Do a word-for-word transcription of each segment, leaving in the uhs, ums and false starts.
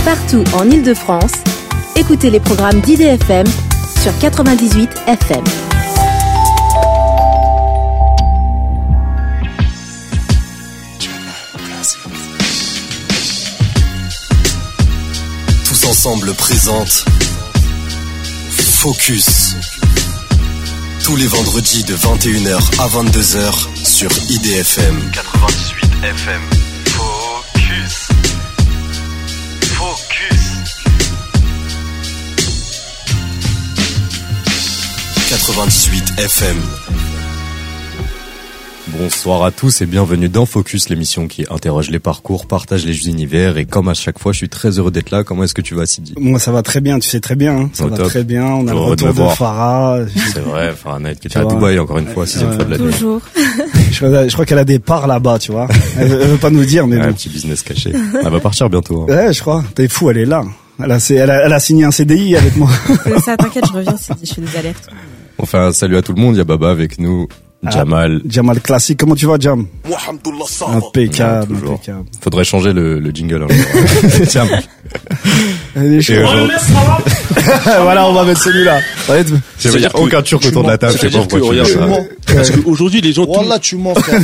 Partout en Île-de-France, écoutez les programmes d'I D F M sur quatre-vingt-dix-huit F M. Tous ensemble présente Focus. Tous les vendredis de vingt et une heures à vingt-deux heures sur I D F M. quatre-vingt-dix-huit F M. Focus. Focus. quatre-vingt-dix-huit F M. Bonsoir à tous et bienvenue dans Focus, l'émission qui interroge les parcours, partage les univers, et comme à chaque fois, je suis très heureux d'être là. Comment est-ce que tu vas, Sidi? Moi, ça va très bien, tu sais très bien, hein. Ça Au va top. très bien. On a le Heureux de retour me de voir. Farah. C'est vrai, Farah qui est Tu à vois. Dubaï encore une fois, sixième Ouais. fois de l'année. Toujours. Je crois, je crois qu'elle a des parts là-bas, tu vois. Elle, veut- elle veut pas nous dire, mais Ouais, bon. un petit business caché. Elle va partir bientôt. Hein. Ouais, je crois. T'es fou, elle est là. Elle a, elle a, elle a signé un C D I avec moi. C'est ça, t'inquiète, je reviens, si je fais des alertes. Enfin, salut à tout le monde, il y a Baba avec nous, Jamal. Jamal classique. Comment tu vas, Jam? Impeccable, Ouais, toujours. impeccable. Faudrait changer le, le jingle. Hein. Jamal. Elle est Et chaude. aujourd'hui, Voilà, on va mettre celui-là. Ouais, tu- il y a aucun turc autour de la table, je sais pas pourquoi tu dis ça. Parce qu'aujourd'hui, les gens... Wallah, tu mens, frère.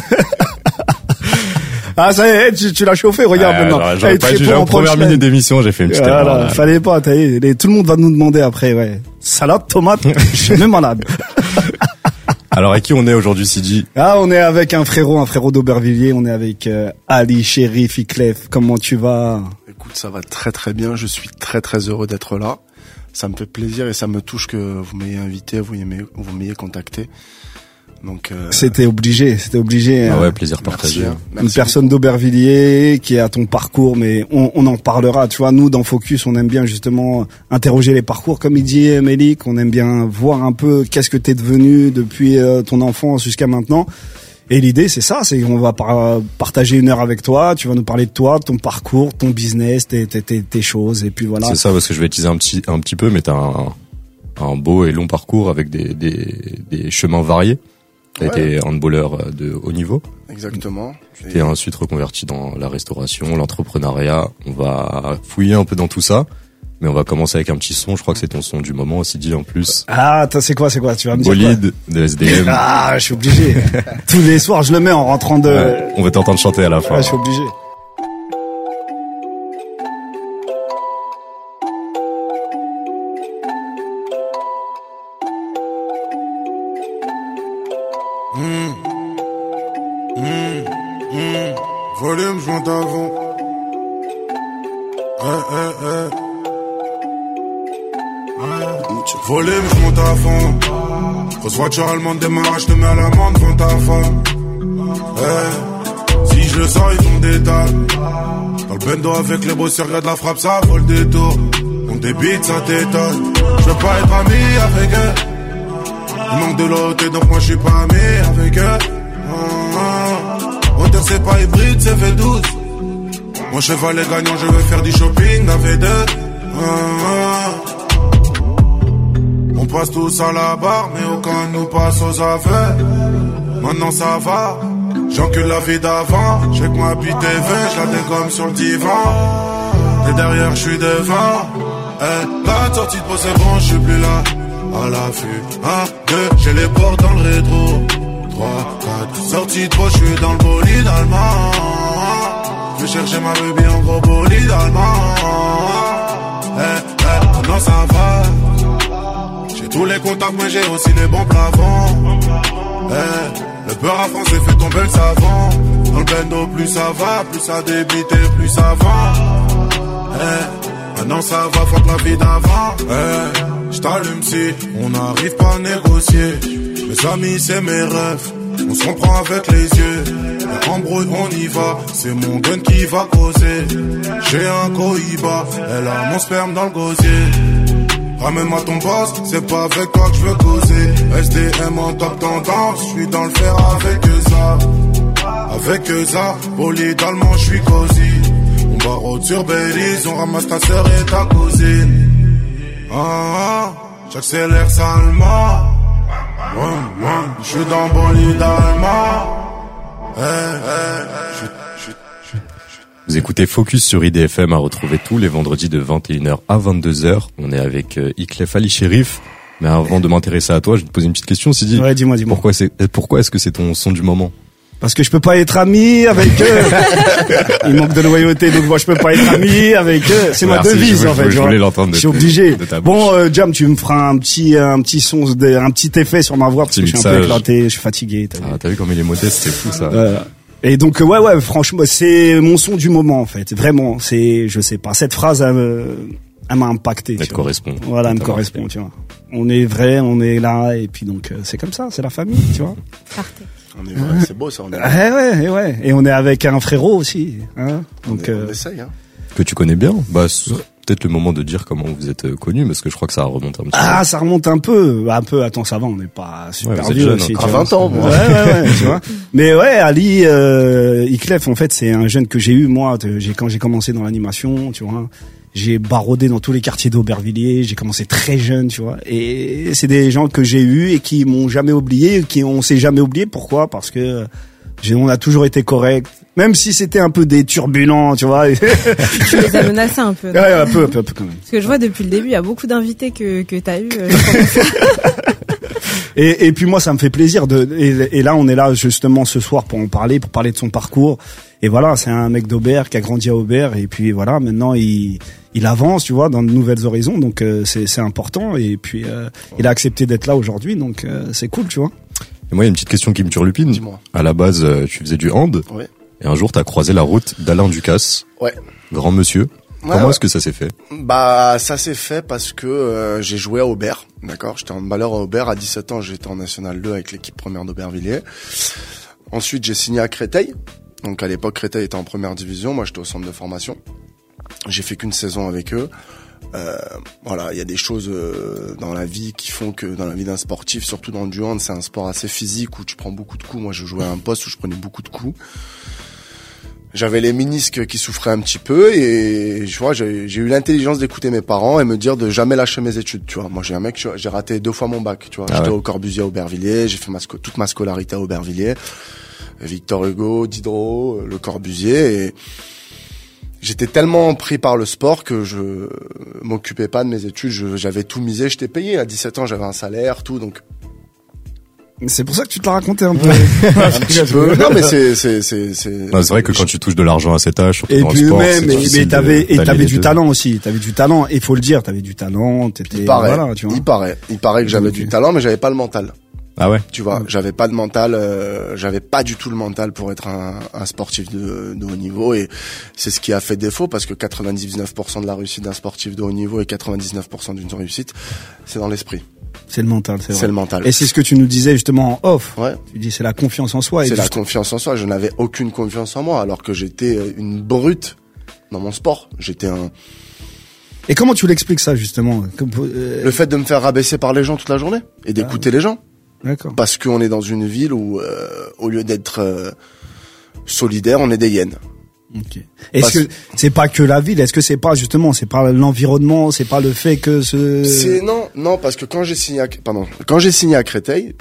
Ah, ça y est, tu, tu l'as chauffé, regarde Ah, maintenant. alors, Elle j'aurais est pas très dû, pour en en première punchline. minute d'émission, j'ai fait une petite erreur. Voilà, là. fallait pas, t'as vu, les- tout le monde va nous demander après, ouais. Salade, tomate, je suis même malade. Alors, à qui on est aujourd'hui, Sidi? Ah, on est avec un frérot, un frérot d'Aubervilliers, on est avec euh, Ali, Chérif, Iklef. Comment tu vas? Écoute, ça va très très bien. Je suis très très heureux d'être là. Ça me fait plaisir et ça me touche que vous m'ayez invité, vous m'ayez, vous m'ayez contacté. Donc, euh, C'était obligé, c'était obligé. Ah hein. ouais, plaisir partagé. merci, hein. Une Merci personne d'Aubervilliers qui est à ton parcours, mais on, on en parlera. Tu vois, nous dans Focus, on aime bien justement interroger les parcours, comme il dit Mélik. On aime bien voir un peu qu'est-ce que t'es devenu depuis euh, ton enfance jusqu'à maintenant. Et l'idée, c'est ça, c'est qu'on va par- partager une heure avec toi. Tu vas nous parler de toi, de ton parcours, ton business, tes, tes, tes, tes choses, et puis voilà. C'est ça, parce que je vais teaser un petit, un petit peu, mais t'as un, un beau et long parcours avec des, des, des chemins variés. T'as Ouais. été handballeur de haut niveau. Exactement. Tu t'es ensuite reconverti dans la restauration, l'entrepreneuriat. On va fouiller un peu dans tout ça. Mais on va commencer avec un petit son. Je crois que c'est ton son du moment aussi dit en plus. Ah, attends, c'est quoi, c'est quoi? Tu vas me dire quoi? Bolide de S D M. Ah, je suis obligé. Tous les soirs, je le mets en rentrant de... Ouais, on va t'entendre chanter à la fin. Ouais, je suis obligé. Volume, je monte avant. Eh, eh, eh. Volume, je monte à fond. Grosse voiture allemande, démarrage, je te mets à l'amende devant ta femme. Eh. Si je le sors, ils font des tables. Dans le bendo avec les bosseurs, regarde la frappe, ça vole des tours. On débite, ça t'étonne. Je veux pas être ami avec eux. Il manque de l'autre, donc moi je suis pas ami avec eux. Ah, ah. Moteur c'est pas hybride, c'est V douze. Mon cheval est gagnant, je veux faire du shopping à V deux. Ah, ah. On passe tous à la barre, mais aucun nous passe aux aveux. Maintenant ça va, j'encule la vie d'avant. J'ai que ma bite est verte, je la dégomme sur le divan. Et derrière je suis devant. Eh, la sortie de peau c'est bon, je suis plus là. À l'affût, un, deux, j'ai les portes dans le rétro. Trois, quatre, sortie de peau, je suis dans le bolide allemand. Je vais chercher ma baby en gros bolide allemand. Eh, eh, maintenant ça va. J'ai tous les contacts, mais j'ai aussi les bons plafonds. Eh, le beurre à France fait tomber le savon. Dans le bendo, plus ça va, plus ça débite et plus ça va. Eh, maintenant ça va, faut que la vie d'avant. Eh, j't'allume si on n'arrive pas à négocier. Mes amis, c'est mes rêves. On se comprend avec les yeux. Et embrouille, on y va. C'est mon gun qui va causer. J'ai un cohiba. Elle a mon sperme dans le gosier. Ramène-moi ton boss, c'est pas avec toi que je veux causer. S D M en top tendance, je suis dans le fer avec eux ça. Avec eux ça, bolide allemand, je suis cosy. On barre sur Belize, on ramasse ta sœur et ta cousine. Ah, ah, j'accélère salement. Ouais, ouais, je suis dans bolide allemand. Eh, eh, je Vous écoutez Focus sur I D F M à retrouver tous les vendredis de vingt et une heures à vingt-deux heures. On est avec euh, Iklef Ali Chérif. Mais avant de m'intéresser à toi, je vais te poser une petite question, Sidi. Ouais, dis-moi, dis-moi. Pourquoi c'est, pourquoi est-ce que c'est ton son du moment? Parce que je peux pas être ami avec eux. Il manque de loyauté, donc moi je peux pas être ami avec eux. C'est ma Merci, devise je, en fait. Je, je voulais l'entendre. De je suis obligé. De ta bon, euh, Jam, tu me feras un petit, un petit son, un petit effet sur ma voix parce que je suis un peu éclaté, je suis fatigué. T'as vu, ah, t'as vu comme il est modeste, c'est fou ça. Euh, et donc ouais, ouais, franchement, c'est mon son du moment en fait. Vraiment, c'est, je sais pas, cette phrase, elle, me, elle m'a impacté. Elle te correspond. Voilà, elle me correspond, tu vois. On est vrai, on est là, et puis donc euh, c'est comme ça, c'est la famille, tu vois. Partez. On est vrai, c'est beau ça. On est ouais, ouais, ouais. Et on est avec un frérot aussi, hein. Donc on, est, euh, on essaye, hein. Que tu connais bien. Bah, c'est peut-être le moment de dire comment vous êtes connus, parce que je crois que ça remonte un petit peu. Ah, ça remonte un peu, un peu. Attends, ça va, on n'est pas super ouais, vieux jeune, aussi. À vingt ans, moi. Ouais, ouais, ouais, tu vois. Mais ouais, Ali, euh, Iklef, en fait, c'est un jeune que j'ai eu moi, j'ai quand j'ai commencé dans l'animation, tu vois. J'ai baroudé dans tous les quartiers d'Aubervilliers, j'ai commencé très jeune, tu vois. Et c'est des gens que j'ai eus et qui m'ont jamais oublié, qui on s'est jamais oublié. Pourquoi? Parce que j'ai, on a toujours été correct, même si c'était un peu des turbulents, tu vois. Tu les as menacés un peu. Ouais, un peu, un peu, un peu quand même. Parce que je vois depuis le début, il y a beaucoup d'invités que que t'as eu. Euh, et, et puis moi, ça me fait plaisir de. Et, et là, on est là justement ce soir pour en parler, pour parler de son parcours. Et voilà, c'est un mec d'Aubert qui a grandi à Aubert et puis voilà, maintenant il il avance, tu vois, dans de nouvelles horizons, donc euh, c'est c'est important et puis euh, il a accepté d'être là aujourd'hui, donc euh, c'est cool, tu vois. Et moi, il y a une petite question qui me turlupine. Dis-moi. À la base, euh, tu faisais du hand. Ouais. Et un jour, t'as croisé la route d'Alain Ducasse. Ouais. Grand monsieur. Ouais, Comment ouais. est-ce que ça s'est fait? Bah, ça s'est fait parce que euh, j'ai joué à Aubert, d'accord. J'étais handballeur à Aubert. À dix-sept ans, j'étais en National deux avec l'équipe première d'Aubervilliers. Ensuite, j'ai signé à Créteil. Donc à l'époque, Créteil était en première division. Moi, j'étais au centre de formation. J'ai fait qu'une saison avec eux. Euh, voilà, il y a des choses euh, dans la vie qui font que dans la vie d'un sportif, surtout dans le hand, c'est un sport assez physique où tu prends beaucoup de coups. Moi, je jouais à un poste où je prenais beaucoup de coups. J'avais les ménisques qui souffraient un petit peu et je vois, j'ai, j'ai eu l'intelligence d'écouter mes parents et me dire de jamais lâcher mes études. Tu vois, moi j'ai un mec, j'ai raté deux fois mon bac. Tu vois, ah j'étais ouais. au Corbusier à Aubervilliers, j'ai fait ma, toute ma scolarité à Aubervilliers. Victor Hugo, Diderot, Le Corbusier et j'étais tellement pris par le sport que je m'occupais pas de mes études, je, j'avais tout misé, j'étais payé à dix-sept ans, j'avais un salaire, tout donc c'est pour ça que tu te l'as raconté un peu. un petit peu. Non mais c'est c'est c'est c'est non, c'est vrai que quand tu touches de l'argent à cet âge, surtout et dans puis le sport, même mais, mais t'avais et t'avais du deux. talent aussi, t'avais du talent, il faut le dire, t'avais du talent, t'étais il paraît, voilà, tu vois. Il paraît, il paraît que j'avais du talent mais j'avais pas le mental. Ah ouais. Tu vois, j'avais pas de mental, euh, j'avais pas du tout le mental pour être un, un sportif de, de haut niveau et c'est ce qui a fait défaut parce que quatre-vingt-dix-neuf pour cent de la réussite d'un sportif de haut niveau et quatre-vingt-dix-neuf pour cent d'une réussite, c'est dans l'esprit. C'est le mental, c'est vrai. C'est le mental. Et c'est ce que tu nous disais justement en off. Ouais. Tu dis c'est la confiance en soi. Et c'est la juste... confiance en soi. Je n'avais aucune confiance en moi alors que j'étais une brute dans mon sport. J'étais un... Et comment tu l'expliques ça justement? Comme, euh... Le fait de me faire rabaisser par les gens toute la journée et d'écouter ah, les gens. D'accord. Parce qu'on est dans une ville où, euh, au lieu d'être euh, solidaire, on est des hyènes. Okay. Est-ce que c'est pas que la ville? Est-ce que c'est pas justement, c'est pas l'environnement, c'est pas le fait que ce... C'est non, non, parce que quand j'ai signé, à, pardon, quand j'ai signé à Créteil,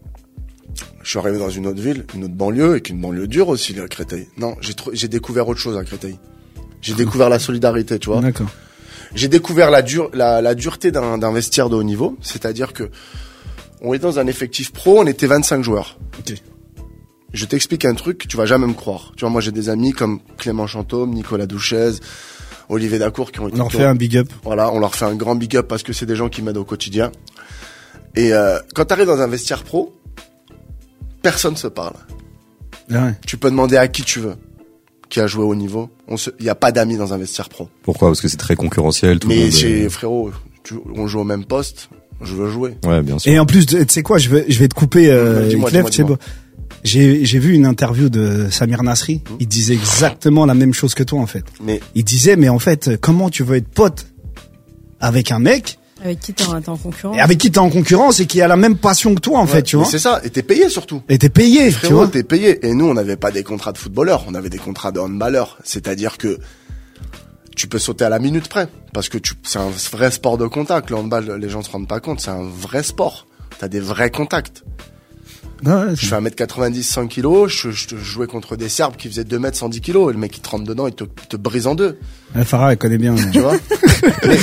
je suis arrivé dans une autre ville, une autre banlieue, et qu'une banlieue dure aussi, à Créteil. Non, j'ai j'ai découvert autre chose à Créteil. J'ai découvert la solidarité, tu vois. D'accord. J'ai découvert la dure, la, la dureté d'un, d'un vestiaire de haut niveau, c'est-à-dire que on est dans un effectif pro, on était vingt-cinq joueurs. Ok. Je t'explique un truc, tu vas jamais me croire. Tu vois, moi j'ai des amis comme Clément Chantôme, Nicolas Douchez, Olivier Dacour qui ont été... On leur fait un big up. Voilà, on leur fait un grand big up parce que c'est des gens qui m'aident au quotidien. Et euh, quand t'arrives dans un vestiaire pro, personne se parle. Ouais. Tu peux demander à qui tu veux, qui a joué au niveau. On se... Il n'y a pas d'amis dans un vestiaire pro. Pourquoi? Parce que c'est très concurrentiel. Tout Mais le monde chez est... frérot, tu... on joue au même poste. Je veux jouer. Ouais, bien sûr. Et en plus, tu sais quoi, je vais, je vais te couper, euh, dis-moi, Clef, dis-moi, dis-moi. J'ai, j'ai vu une interview de Samir Nasri. Mmh. Il disait exactement la même chose que toi, en fait. Mais il disait, mais en fait, comment tu veux être pote avec un mec avec qui t'es en, t'es en concurrence et avec qui t'es en concurrence et qui a la même passion que toi, en ouais, fait, tu vois. C'est ça. Et t'es payé surtout. Et t'es payé, frérot, tu vois. T'es payé. Et nous, on n'avait pas des contrats de footballeurs. On avait des contrats de handballeurs. C'est-à-dire que tu peux sauter à la minute près parce que tu, c'est un vrai sport de contact. Le handball, les gens se rendent pas compte, c'est un vrai sport. T'as des vrais contacts. Ah ouais, Je fais un mètre quatre-vingt-dix, cent kilos, je, je, je jouais contre des Serbes qui faisaient deux mètres, cent dix kilos, et le mec il te rentre dedans, il te, te brise en deux. Ouais, Farah, elle connaît bien. Tu vois? Mais,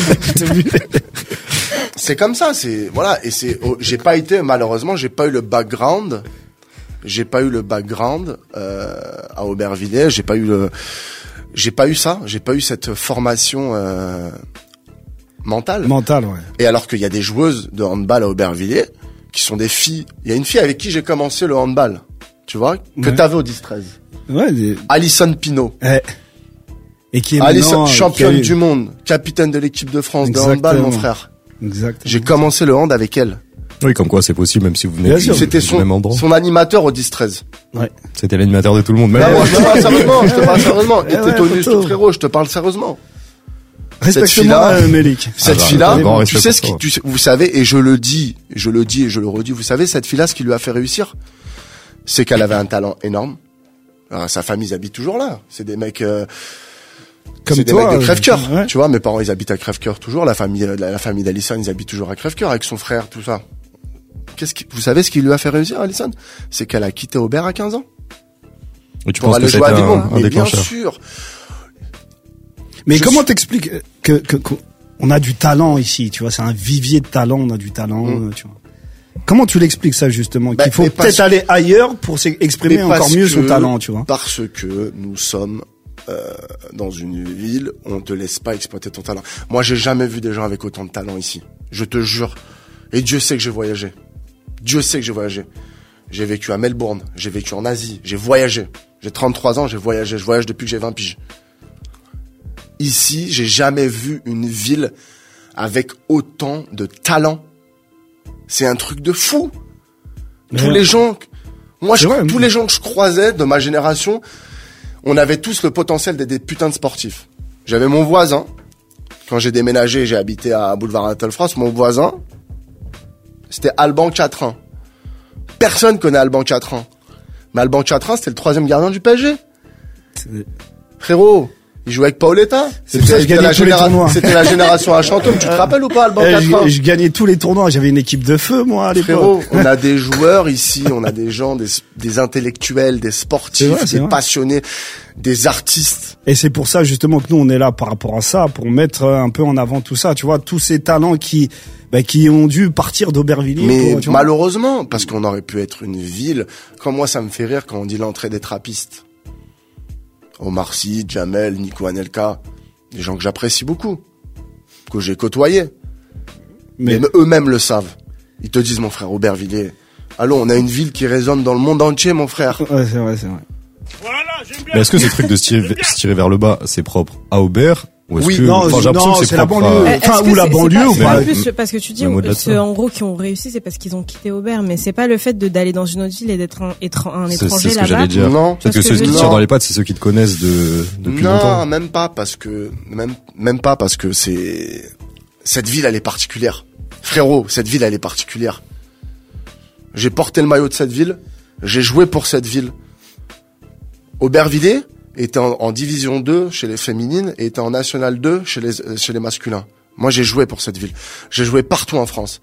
c'est comme ça, c'est, voilà, et c'est, oh, j'ai pas été, malheureusement, j'ai pas eu le background, j'ai pas eu le background, euh, à Aubervilliers, j'ai pas eu le, j'ai pas eu ça, j'ai pas eu cette formation, euh, mentale. Mentale, ouais. Et alors qu'il y a des joueuses de handball à Aubervilliers, qui sont des filles. Il y a une fille avec qui j'ai commencé le handball, tu vois, que Ouais. t'avais au dix treize. Ouais, des... Alison Pinault. Eh. Et qui est Alison, maintenant, championne qui a eu- du monde, capitaine de l'équipe de France de Exactement. handball, mon frère. Exactement. J'ai commencé le hand avec elle. Oui, comme quoi c'est possible même si vous venez Bien du, sûr. C'était du même son, endroit. son animateur au dix treize. Ouais. C'était l'animateur de tout le monde. Même Non, moi. moi, je te parle sérieusement, je te parle sérieusement. Et Eh ouais, t'es tenu, photo. frérot, je te parle sérieusement. Respecte-moi, fille-là- euh, Mélik. Cette bah, fille-là, un grand tu respect sais pour ce qui, toi. tu sais- vous savez, et je le dis, je le dis et je le redis, vous savez, cette fille-là, ce qui lui a fait réussir, c'est qu'elle avait un talent énorme. Alors, sa famille, ils habitent toujours là. C'est des mecs, euh, Comme c'est des toi, mecs de euh, Crèvecoeur. ouais. Tu vois, mes parents, ils habitent à Crèvecoeur toujours. La famille, la, la famille d'Alison, ils habitent toujours à Crèvecoeur avec son frère, tout ça. Qu'est-ce qui, vous savez ce qui lui a fait réussir, Alison? C'est qu'elle a quitté Aubert à quinze ans. Et tu Pour penses aller que jouer à c'était des un, bombes. un Mais bien déclencheur. sûr. Mais Je comment suis- t'expliques que, que, que- on a du talent ici, tu vois, c'est un vivier de talent, on a du talent, Mm. euh, tu vois. Comment tu l'expliques ça justement? Bah, Qu'il faut mais parce peut-être que- aller ailleurs pour s'exprimer Mais encore parce mieux que- son talent, tu vois. Parce que nous sommes euh, dans une ville où on te laisse pas exploiter ton talent. Moi, j'ai jamais vu des gens avec autant de talent ici. Je te jure. Et Dieu sait que j'ai voyagé. Dieu sait que j'ai voyagé. J'ai vécu à Melbourne, j'ai vécu en Asie, j'ai voyagé. J'ai trente-trois ans, j'ai voyagé. Je voyage depuis que j'ai vingt piges. Ici, j'ai jamais vu une ville avec autant de talent. C'est un truc de fou. Tous Ouais. les gens, moi, je, C'est vrai, tous mais- les gens que je croisais de ma génération, on avait tous le potentiel d'être des putains de sportifs. J'avais mon voisin, quand j'ai déménagé, j'ai habité à Boulevard Anatole France, mon voisin, c'était Alban Quatrin. Personne connaît Alban Quatrin. Mais Alban Quatrin, c'était le troisième gardien du P S G. C'est- Frérot, il jouait avec Paoletta. C'est pour ça que je C'était gagnais la, tous les généra- tournois. c'était la génération à Chantôme. Tu te rappelles ou pas, Alban Eh, Quatrin? je, je gagnais tous les tournois, j'avais une équipe de feu, moi, à Frérot, l'époque. on a des joueurs ici, on a des gens, des, des intellectuels, des C'est sportifs, vrai, c'est des vrai. passionnés, des artistes. Et c'est pour ça justement que nous on est là par rapport à ça, pour mettre euh, un peu en avant tout ça, tu vois, tous ces talents qui bah, qui ont dû partir d'Aubervilliers. Mais pour, tu vois. malheureusement, parce qu'on aurait pu être une ville, comme moi ça me fait rire quand on dit l'entrée des trappistes. Omar Sy, Jamel, Nico Anelka, des gens que j'apprécie beaucoup, que j'ai côtoyés. Mais, Mais- eux-mêmes le savent. Ils te disent, mon frère, Aubervilliers, allô, on a une ville qui résonne dans le monde entier, mon frère. Ouais, c'est vrai, c'est vrai. Mais est-ce que ce truc de se tirer, se tirer vers le bas, c'est propre à Aubert ou est-ce Oui, que, non, enfin, j'ai l'impression non, que c'est la propre à- banlieue. Euh, Enfin, est-ce ou que la c'est- banlieue, c'est ou pas- pas. c'est plus parce que tu dis Même on- au-delà de ceux ça. en gros qui ont réussi, c'est parce qu'ils ont quitté Aubert, mais c'est pas le fait de d'aller dans une autre ville et d'être un, étran- un C'est c'est étranger ce que là-bas. j'allais dire. Non. Peut-être que Parce ceux que qui je te veux tirent dire- dans les pattes, c'est ceux qui te connaissent de, depuis non, longtemps. même pas, parce que, même, même pas, parce que c'est, cette ville, elle est particulière. Frérot, cette ville, elle est particulière. J'ai porté le maillot de cette ville, j'ai joué pour cette ville. Aubervilliers était en, en division deux chez les féminines et était en national deux chez les, euh, chez les masculins. Moi, j'ai joué pour cette ville. J'ai joué partout en France.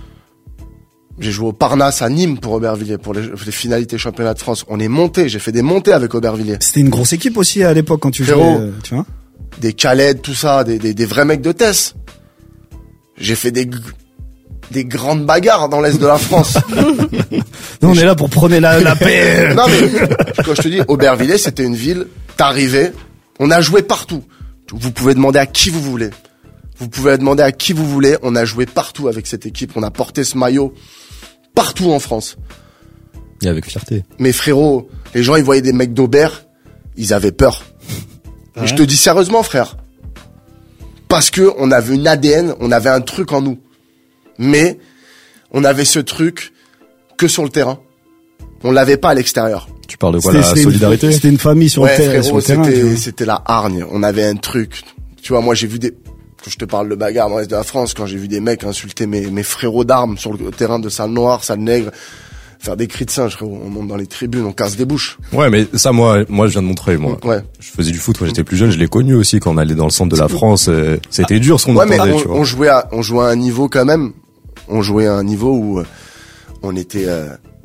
J'ai joué au Parnasse à Nîmes pour Aubervilliers, pour les, les finalités championnat de France. On est monté, j'ai fait des montées avec Aubervilliers. C'était une grosse équipe aussi à l'époque quand tu Frérot. jouais, euh, tu vois. Des Khaled, tout ça, des, des, des vrais mecs de Tess. J'ai fait des, g- des grandes bagarres dans l'Est de la France. Nous on est là pour prôner la, la paix. Non mais, quand je te dis, Aubervilliers, c'était une ville, t'arrivais, on a joué partout. Vous pouvez demander à qui vous voulez. Vous pouvez demander à qui vous voulez, on a joué partout avec cette équipe, on a porté ce maillot partout en France. Et avec fierté. Mais frérot, les gens ils voyaient des mecs d'Aubert, ils avaient peur. Et je te dis sérieusement frère. Parce que on avait une A D N, on avait un truc en nous. Mais on avait ce truc que sur le terrain. On l'avait pas à l'extérieur. Tu parles de quoi, C'était- la c'était une- solidarité? C'était une famille sur le, Ouais, ter- sur frérot, le terrain. tu c'était vois. c'était la hargne. On avait un truc. Tu vois, moi j'ai vu des quand je te parle de bagarre dans l'Est de la France, quand j'ai vu des mecs insulter mes mes frérots d'armes sur le terrain de salle noire, salle nègre, faire des cris de singe, frérot. On monte dans les tribunes, on casse des bouches. Ouais, mais ça, moi, moi, je viens de Montreuil, moi. Ouais. Je faisais du foot quand j'étais plus jeune, je l'ai connu aussi quand on allait dans le centre de la France. euh, C'était dur ce qu'on Ouais, mais entendait, on, tu vois. on jouait à, on jouait à un niveau quand même. On jouait à un niveau où euh, on était euh,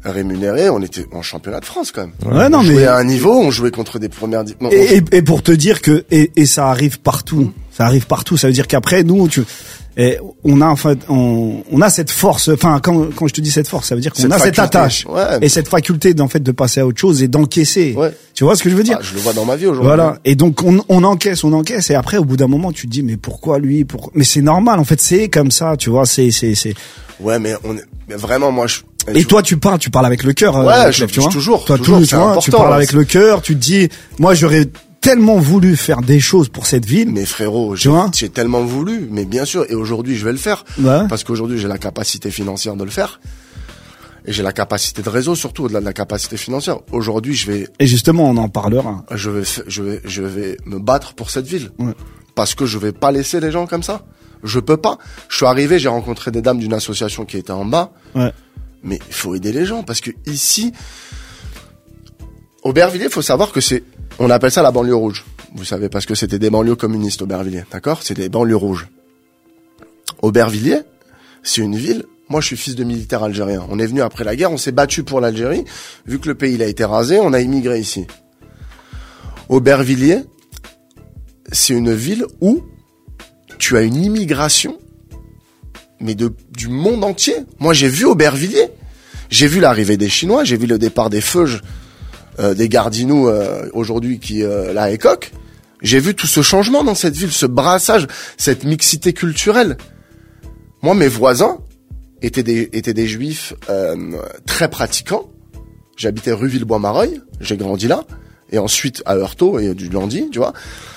rémunérés, on était en championnat de France quand même. Ouais, non, on jouait mais à un niveau, on jouait contre des premières. Di- non, et, et, et pour te dire que et, et ça arrive partout, ça arrive partout. Ça veut dire qu'après nous, tu, et on a en fait, on, on a cette force. Enfin, quand quand je te dis cette force, ça veut dire qu'on Cette a cette faculté. attache Ouais. et cette faculté d'en fait de passer à autre chose et d'encaisser. Ouais. Tu vois ce que je veux dire? Ah, je le vois dans ma vie aujourd'hui. Voilà. Et donc on, on encaisse, on encaisse, et après au bout d'un moment tu te dis mais pourquoi lui, pourquoi? Mais c'est normal en fait, c'est comme ça, tu vois. C'est c'est c'est. Ouais, mais on est, mais vraiment moi je. Et je- toi, tu parles, tu parles avec le cœur. Ouais, euh, je- tu vois. toujours, Toi, toujours, tu, c'est tu vois, important, tu parles ouais. avec le cœur. Tu te dis, moi, j'aurais tellement voulu faire des choses pour cette ville. Mais frérot, Tu j'ai, vois j'ai tellement voulu, mais bien sûr, et aujourd'hui je vais le faire, Ouais. parce qu'aujourd'hui j'ai la capacité financière de le faire, et j'ai la capacité de réseau surtout au-delà de la capacité financière. Aujourd'hui, je vais, Et justement, on en parlera. je vais, fa- je vais, je vais me battre pour cette ville, Ouais. parce que je vais pas laisber les gens comme ça. Je peux pas. Je suis arrivé, j'ai rencontré des dames d'une association qui était en bas. Ouais. Mais il faut aider les gens parce que ici, Aubervilliers, faut savoir que c'est, on appelle ça la banlieue rouge. Vous savez parce que c'était des banlieues communistes, Aubervilliers, d'accord? C'est des banlieues rouges. Aubervilliers, c'est une ville. Moi, je suis fils de militaire algérien. On est venu après la guerre, on s'est battu pour l'Algérie. Vu que le pays il a été rasé, on a immigré ici. Aubervilliers, c'est une ville où tu as une immigration, mais de, du monde entier. Moi, j'ai vu Aubervilliers. J'ai vu l'arrivée des Chinois, j'ai vu le départ des Feuges, euh, des Gardinous, euh, aujourd'hui, qui, euh, la Écoque. J'ai vu tout ce changement dans cette ville, ce brassage, cette mixité culturelle. Moi, mes voisins étaient des, étaient des juifs, euh, très pratiquants. J'habitais rue Villebois-Mareuil, j'ai grandi là. Et ensuite, à Heurtaud et du Landy, tu vois.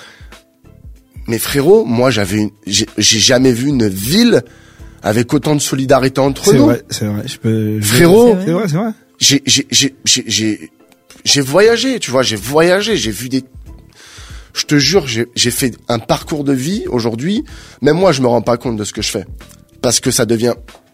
Mais frérot, moi, j'avais une, j'ai, j'ai jamais vu une ville avec autant de solidarité entre C'est nous. vrai, c'est vrai. Je peux. je- Frérot. C'est vrai, c'est vrai. J'ai, j'ai, j'ai, j'ai, j'ai, j'ai voyagé, tu vois, j'ai voyagé, j'ai vu des, je te jure, j'ai, j'ai fait un parcours de vie aujourd'hui. Même moi, je me rends pas compte de ce que je fais. Parce que ça devient,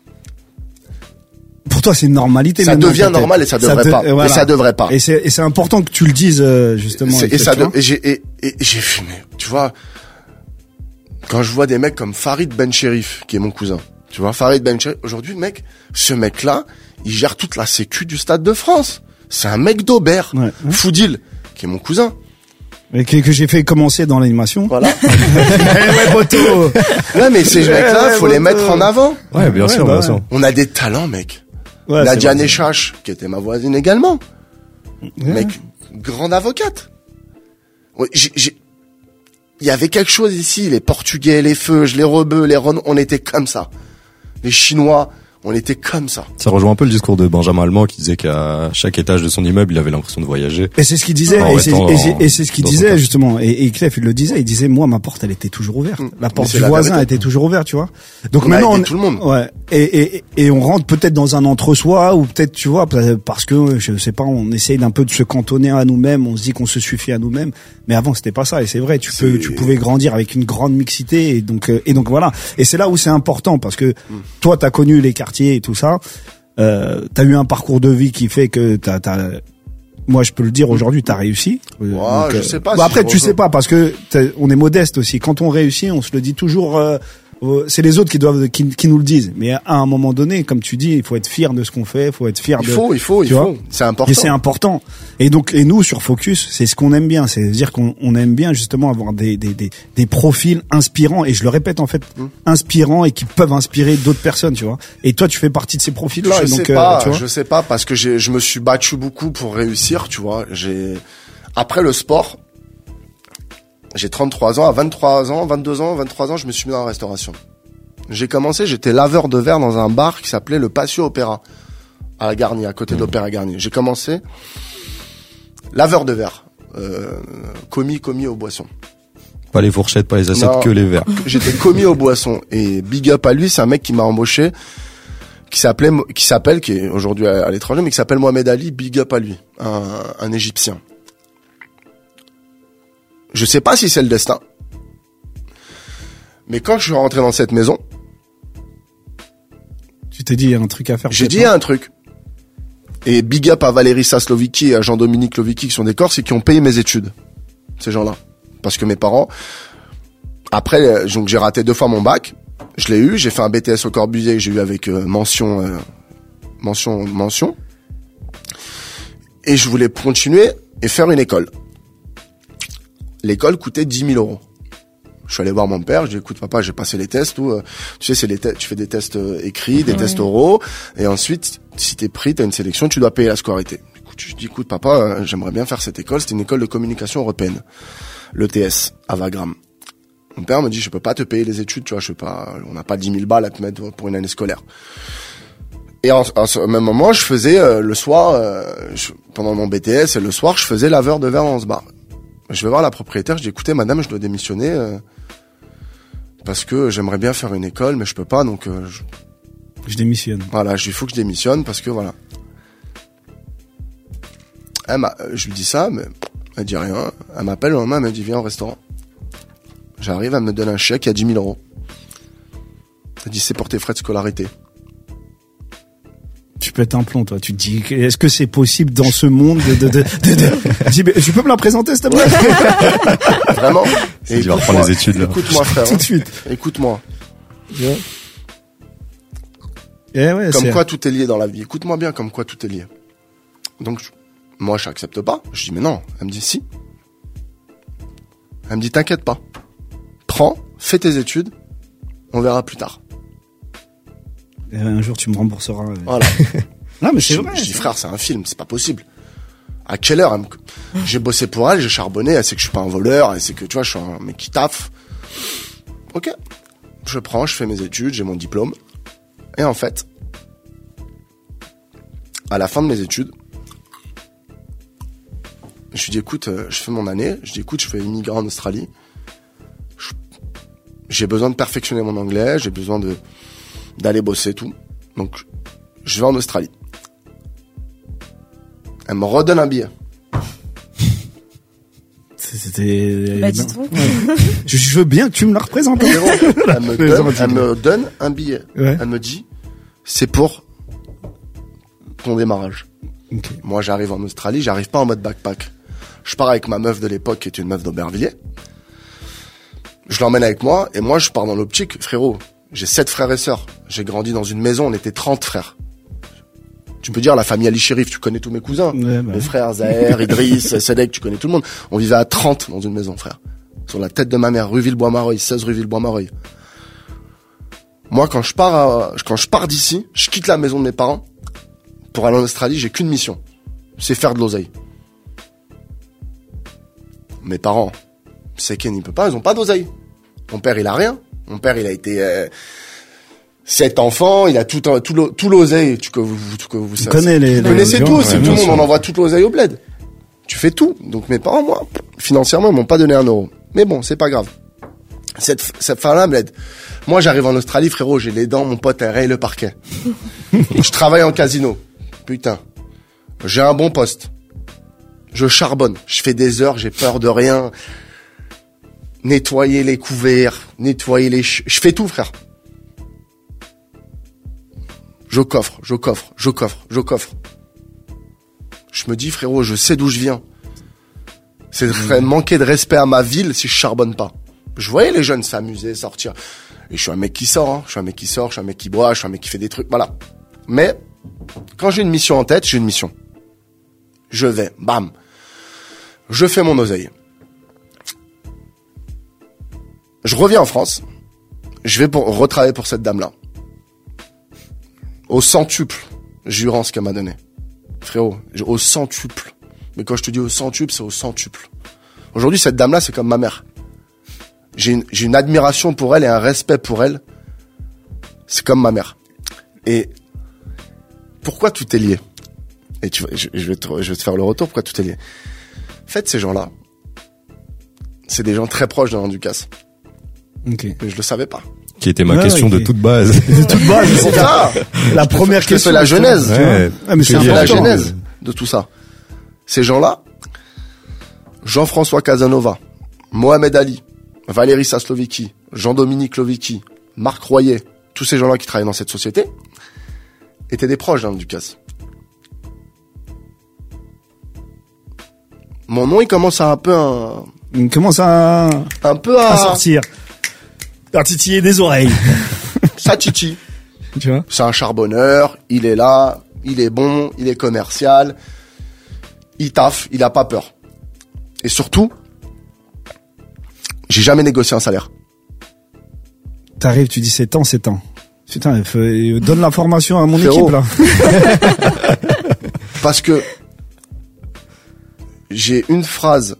Pour toi, c'est une normalité. ça maintenant, devient peut-être. normal et ça devrait de- pas. voilà. Et ça devrait pas. Et c'est et c'est important que tu le dises euh, justement. C'est- et tu ça, vois. de- et j'ai, et, et j'ai fumé. Tu vois, quand je vois des mecs comme Farid Ben Cherif, qui est mon cousin, tu vois, Farid Ben Cherif, aujourd'hui, mec, ce mec-là, il gère toute la sécu du Stade de France. C'est un mec d'Aubert. Ouais. Foudil, qui est mon cousin. Et que, que j'ai fait commencer dans l'animation. Voilà. ouais, Boto. Ouais, mais ces mecs-là, ouais, faut les ouais, mettre ouais. en avant. Ouais, bien Ouais, sûr, bah bien ouais. sûr. On a des talents, mec. Ouais, Nadia c'est vrai. Nechache, qui était ma voisine également. Ouais. Mec, grande avocate. Ouais, j'ai, j'ai, il y avait quelque chose ici, les Portugais, les Feuges, les Rebeux, les Renault, on était comme ça. Les Chinois, on était comme ça. Ça rejoint un peu le discours de Benjamin Allemand qui disait qu'à chaque étage de son immeuble, il avait l'impression de voyager. Et c'est ce qu'il disait, En et c'est, restant et c'est, dans- et c'est ce qu'il dans son disait cas. justement. Et, et Clef, il le disait, il disait, moi, ma porte, elle était toujours ouverte. Mm. La Mais porte c'est du la voisin vérité. était toujours ouverte, tu vois. Donc On a maintenant, aidé tout le monde. ouais. Et, et, et on rentre peut-être dans un entre-soi, ou peut-être, tu vois, parce que, je sais pas, on essaye d'un peu de se cantonner à nous-mêmes, on se dit qu'on se suffit à nous-mêmes. Mais avant, c'était pas ça. Et c'est vrai, tu peux, C'est- tu pouvais grandir avec une grande mixité. Et donc, euh, et donc voilà. Et c'est là où c'est important, parce que Mm. toi, t'as connu les quartiers et tout ça. Euh, t'as eu un parcours de vie qui fait que t'as, t'as, moi je peux le dire aujourd'hui, t'as réussi. Euh, Ouais, je sais pas bah si après je tu rejoins. sais pas parce que t'es- on est modeste aussi. Quand on réussit, on se le dit toujours. Euh, euh, c'est les autres qui doivent, qui, qui nous le disent. Mais à un moment donné, comme tu dis, il faut être fier de ce qu'on fait, il faut être fier Il de. faut, il faut, il tu vois. faut. C'est important. Et c'est important. Et donc, et nous sur Focus, c'est ce qu'on aime bien, c'est-à-dire qu'on on aime bien justement avoir des, des des des profils inspirants. Et je le répète en fait, Mm. inspirants et qui peuvent inspirer d'autres personnes, tu vois. Et toi, tu fais partie de ces profils-là. Je et donc, sais euh, pas, tu vois. je sais pas, parce que j'ai, je me suis battu beaucoup pour réussir, tu vois. J'ai, après le sport, j'ai trente-trois ans, à vingt-trois ans, vingt-deux ans, vingt-trois ans, je me suis mis dans la restauration. J'ai commencé, j'étais laveur de verre dans un bar qui s'appelait le Patio Opéra, à la Garni, à côté d'Opéra Garni. J'ai commencé laveur de verre, euh, commis, commis aux boissons. Pas les fourchettes, pas les assiettes, Non. que les verres. J'étais commis aux boissons et big up à lui, c'est un mec qui m'a embauché, qui s'appelait, qui s'appelle, qui est aujourd'hui à, à l'étranger, mais qui s'appelle Mohamed Ali. Big up à lui, un, un Égyptien. Je sais pas si c'est le destin, mais quand je suis rentré dans cette maison, Tu t'es dit, il y a un truc à faire. j'ai peut-être, dit un truc. Et big up à Valérie Saslovicki et à Jean-Dominique Lovicki qui sont des Corses et qui ont payé mes études. Ces gens-là. Parce que mes parents, après, donc j'ai raté deux fois mon bac. Je l'ai eu, j'ai fait un B T S au Corbusier que j'ai eu avec euh, mention, euh, mention, mention. Et je voulais continuer et faire une école. L'école coûtait dix mille euros. Je suis allé voir mon père, je lui ai dit, écoute papa, j'ai passé les tests, ou, euh, tu sais, c'est les te- tu fais des tests euh, écrits, des ouais. tests oraux, et ensuite, si t'es pris, t'as une sélection, tu dois payer la scolarité. Écoute, je dis, écoute papa, euh, j'aimerais bien faire cette école, c'était une école de communication européenne, l'E T S, à Wagram. Mon père me dit, je peux pas te payer les études, tu vois, je sais pas, on n'a pas dix mille balles à te mettre pour une année scolaire. Et en, en ce même moment, je faisais euh, le soir, euh, je, pendant mon B T S, et le soir, je faisais laveur de verre dans ce bar. Je vais voir la propriétaire, je dis, écoutez madame, je dois démissionner, euh, parce que j'aimerais bien faire une école, mais je peux pas, donc euh, je... je démissionne. Voilà, il faut que je démissionne, parce que voilà. Elle m'a, je lui dis ça, mais elle dit rien. Elle m'appelle le lendemain, elle me dit, viens au restaurant. J'arrive, elle me donne un chèque, il y a dix mille euros. Elle dit, c'est pour tes frais de scolarité. Tu pètes un plomb, toi. Tu te dis, est-ce que c'est possible dans ce monde de, de, de, de, de... Dis, mais, je peux me la présenter, s'il te plaît? Vraiment. Et tu vas reprendre les études, là. Écoute-moi, frère. Tout de suite. Écoute-moi. Yeah. Yeah, ouais, comme c'est... quoi tout est lié dans la vie. Écoute-moi bien, comme quoi tout est lié. Donc, je... moi, je n'accepte pas. Je dis, mais non. Elle me dit, si. Elle me dit, t'inquiète pas. Prends, fais tes études. On verra plus tard. Et un jour, tu me rembourseras. Voilà. Non, mais c'est je, vrai. Je dis, c'est frère, c'est un film, c'est pas possible. À quelle heure elle me... J'ai bossé pour elle, j'ai charbonné, elle sait que je suis pas un voleur, elle sait que, tu vois, je suis un mec qui taffe. Ok. Je prends, je fais mes études, j'ai mon diplôme. Et en fait, à la fin de mes études, je lui dis, écoute, je fais mon année, je dis, écoute, je fais immigrant en Australie. Je... J'ai besoin de perfectionner mon anglais, j'ai besoin de d'aller bosser, tout. Donc, je vais en Australie. Elle me redonne un billet. C'était... Bah, dis donc. je, je veux bien que tu me la représentes. Elle me donne, elle me donne un billet. Ouais. Elle me dit, c'est pour ton démarrage. Okay. Moi, j'arrive en Australie, j'arrive pas en mode backpack. Je pars avec ma meuf de l'époque, qui est une meuf d'Aubervilliers. Je l'emmène avec moi, et moi, je pars dans l'optique, frérot. J'ai sept frères et sœurs. J'ai grandi dans une maison, on était trente frères. Tu peux dire la famille Ali Chérif, tu connais tous mes cousins. Ouais, bah. Mes frères, Zahir, Idriss, Sedek, tu connais tout le monde. On vivait à trente dans une maison, frère. Sur la tête de ma mère, rue Villebois-Mareuil, seize rue Villebois-Mareuil. Moi, quand je pars, à, quand je pars d'ici, je quitte la maison de mes parents. Pour aller en Australie, j'ai qu'une mission. C'est faire de l'oseille. Mes parents, c'est qu'ils n'y peuvent pas, ils ont pas d'oseille. Mon père, il a rien. Mon père, il a été euh, sept enfants, il a tout tout, tout l'oseille. Tu que vous que vous, vous connaissez les, vous connaissez tout, c'est tout le monde, on envoie toute l'oseille au bled. Tu fais tout. Donc mes parents, moi, financièrement, ils m'ont pas donné un euro. Mais bon, c'est pas grave. Cette cette femme-là me l'aide. Moi, j'arrive en Australie, frérot, j'ai les dents, mon pote, elle raye le parquet. Je travaille en casino. Putain, j'ai un bon poste. Je charbonne, je fais des heures, j'ai peur de rien. Nettoyer les couverts, nettoyer les... Ch... Je fais tout, frère. Je coffre, je coffre, je coffre, je coffre. Je me dis, frérot, je sais d'où je viens. C'est mmh. manquer de respect à ma ville si je charbonne pas. Je voyais les jeunes s'amuser, sortir. Et je suis un mec qui sort, hein. Je suis un mec qui sort, je suis un mec qui boit, je suis un mec qui fait des trucs, voilà. Mais, quand j'ai une mission en tête, j'ai une mission. Je vais, bam. Je fais mon oseille. Je reviens en France. Je vais pour retravailler pour cette dame-là. Au centuple, je lui rends ce qu'elle m'a donné. Frérot, au centuple. Mais quand je te dis au centuple, c'est au centuple. Aujourd'hui, cette dame-là, c'est comme ma mère. J'ai une, j'ai une admiration pour elle et un respect pour elle. C'est comme ma mère. Et pourquoi tout est lié? Et tu vois, je, je vais te, je vais te faire le retour. Pourquoi tout est lié? En fait, ces gens-là, c'est des gens très proches de Ducasse. Okay. Mais je le savais pas. Qui était ma ouais, question okay. de toute base. De toute base, c'est ça. La première je question. C'est la genèse. Ouais. Ah, mais c'est la genèse de tout ça. Ces gens-là, Jean-François Casanova, Mohamed Ali, Valérie Saslovicki, Jean-Dominique Lovicki, Marc Royer, tous ces gens-là qui travaillent dans cette société, étaient des proches d'Alain Ducasse. Mon nom, il commence à un peu un... Il commence à... Un peu à... à sortir. À titiller des oreilles. Ça titille. Tu vois? C'est un charbonneur, il est là, il est bon, il est commercial. il taffe, il a pas peur. Et surtout, j'ai jamais négocié un salaire. T'arrives, tu dis c'est temps, c'est temps. Putain, il faut, il donne l'information à mon Frérot. équipe là. Parce que j'ai une phrase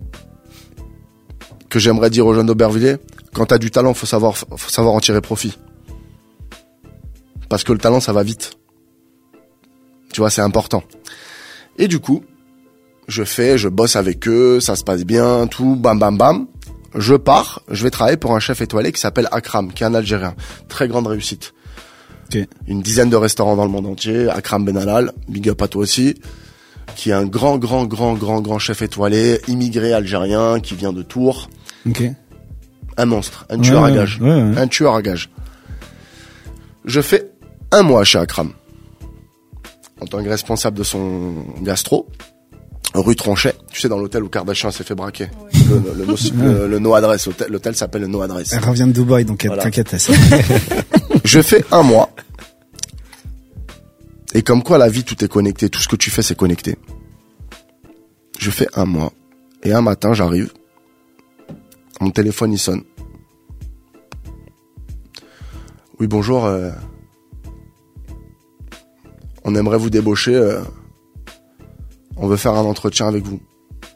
que j'aimerais dire aux jeunes d'Aubervilliers. Quand t'as du talent, faut savoir, faut savoir en tirer profit. Parce que le talent, ça va vite. Tu vois, c'est important. Et du coup, je fais, je bosse avec eux, ça se passe bien, tout, bam, bam, bam. Je pars, je vais travailler pour un chef étoilé qui s'appelle Akram, qui est un Algérien. Très grande réussite. Okay. Une dizaine de restaurants dans le monde entier. Akram Benalal, big up à toi aussi. Qui est un grand, grand, grand, grand, grand chef étoilé, immigré algérien, qui vient de Tours. Ok. Un monstre, un tueur ouais, à gage. Ouais, ouais. Un tueur à gage. Je fais un mois chez Akram. En tant que responsable de son gastro. Rue Tronchet, tu sais, dans l'hôtel où Kardashian s'est fait braquer. Ouais. Le, le, le, le, le No Adresse, l'hôtel, l'hôtel s'appelle le No Adresse. Elle revient de Dubaï, donc voilà. T'inquiète. Ça. Je fais un mois. Et comme quoi la vie, tout est connecté. Tout ce que tu fais, c'est connecté. Je fais un mois. Et un matin, j'arrive. Mon téléphone, il sonne. Oui, bonjour. Euh... On aimerait vous débaucher. Euh... On veut faire un entretien avec vous.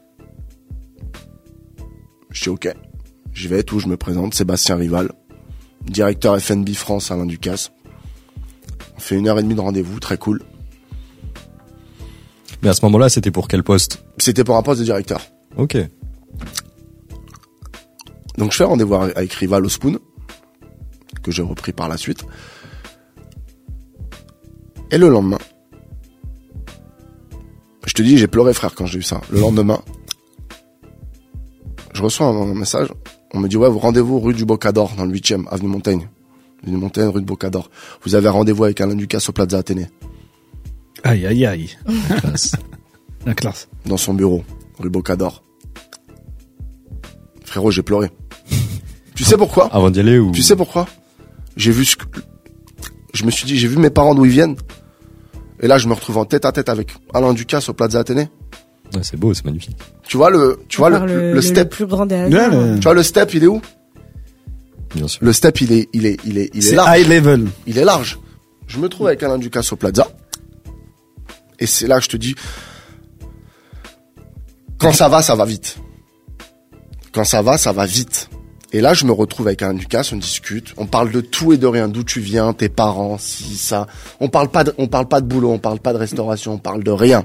Je dis ok. J'y vais, tout, je me présente. Sébastien Rival, directeur F N B France, Alain Ducasse. On fait une heure et demie de rendez-vous, très cool. Mais à ce moment-là, c'était pour quel poste? C'était pour un poste de directeur. Ok. Donc je fais rendez-vous avec Rival au Spoon, que j'ai repris par la suite. Et le lendemain, je te dis, j'ai pleuré, frère, quand j'ai eu ça. Le lendemain, je reçois un message. On me dit, ouais, vous rendez-vous rue du Bocador, dans le huitième, avenue Montaigne. Avenue Montaigne, rue de Bocador. Vous avez rendez-vous avec Alain Ducasse au Plaza Athénée. Aïe, aïe, aïe. Classe. La classe. Dans son bureau, rue Bocador. Frérot, j'ai pleuré. Tu sais pourquoi? Avant d'y aller ou? Tu sais pourquoi? J'ai vu ce que, je me suis dit, j'ai vu mes parents d'où ils viennent. Et là, je me retrouve en tête à tête avec Alain Ducasse au Plaza Athénée. Ouais, c'est beau, c'est magnifique. Tu vois le, tu vois le, le, le, le step. Le plus grand des hasards. Ouais, le... Tu vois le step, il est où? Bien sûr. Le step, il est, il est, il est, il est c'est large. high level. Il est large. Je me trouve avec Alain Ducasse au Plaza. Et c'est là que je te dis, quand ça va, ça va vite. Quand ça va, ça va vite. Et là, je me retrouve avec Alain Ducasse, on discute, on parle de tout et de rien, d'où tu viens, tes parents, si, ça. On parle pas de, on parle pas de boulot, on parle pas de restauration, on parle de rien.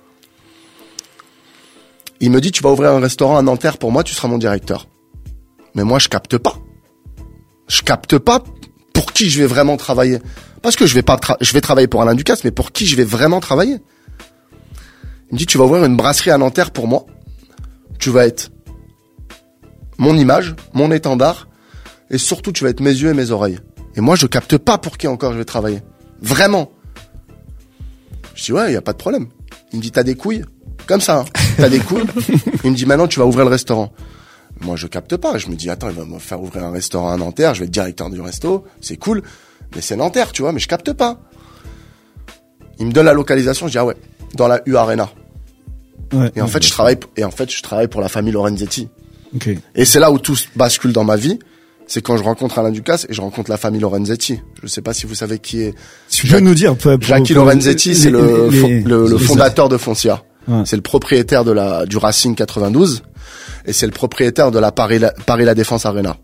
Il me dit, tu vas ouvrir un restaurant à Nanterre pour moi, tu seras mon directeur. Mais moi, je capte pas. Je capte pas pour qui je vais vraiment travailler. Parce que je vais pas, tra- je vais travailler pour Alain Ducasse, mais pour qui je vais vraiment travailler. Il me dit, tu vas ouvrir une brasserie à Nanterre pour moi. Tu vas être mon image, mon étendard, et surtout tu vas être mes yeux et mes oreilles. Et moi je capte pas pour qui encore je vais travailler. Vraiment. Je dis ouais, y a pas de problème. Il me dit t'as des couilles? Comme ça, hein. T'as des couilles? Il me dit maintenant tu vas ouvrir le restaurant. Moi je capte pas, je me dis attends, il va me faire ouvrir un restaurant à Nanterre, je vais être directeur du resto, c'est cool, mais c'est Nanterre, tu vois, mais je capte pas. Il me donne la localisation, je dis ah ouais, dans la U Arena. Ouais, et en ouais, fait ouais. je travaille et en fait je travaille pour la famille Lorenzetti. Okay. Et c'est là où tout bascule dans ma vie, c'est quand je rencontre Alain Ducasse et je rencontre la famille Lorenzetti. Je sais pas si vous savez qui est. Tu peux nous dire, pour, pour, Jackie pour, Lorenzetti, c'est les, le, les, fo- les, le, le les fondateur de Foncia. Ouais. C'est le propriétaire de la du Racing quatre-vingt-douze et c'est le propriétaire de la Paris la, Paris La Défense Arena.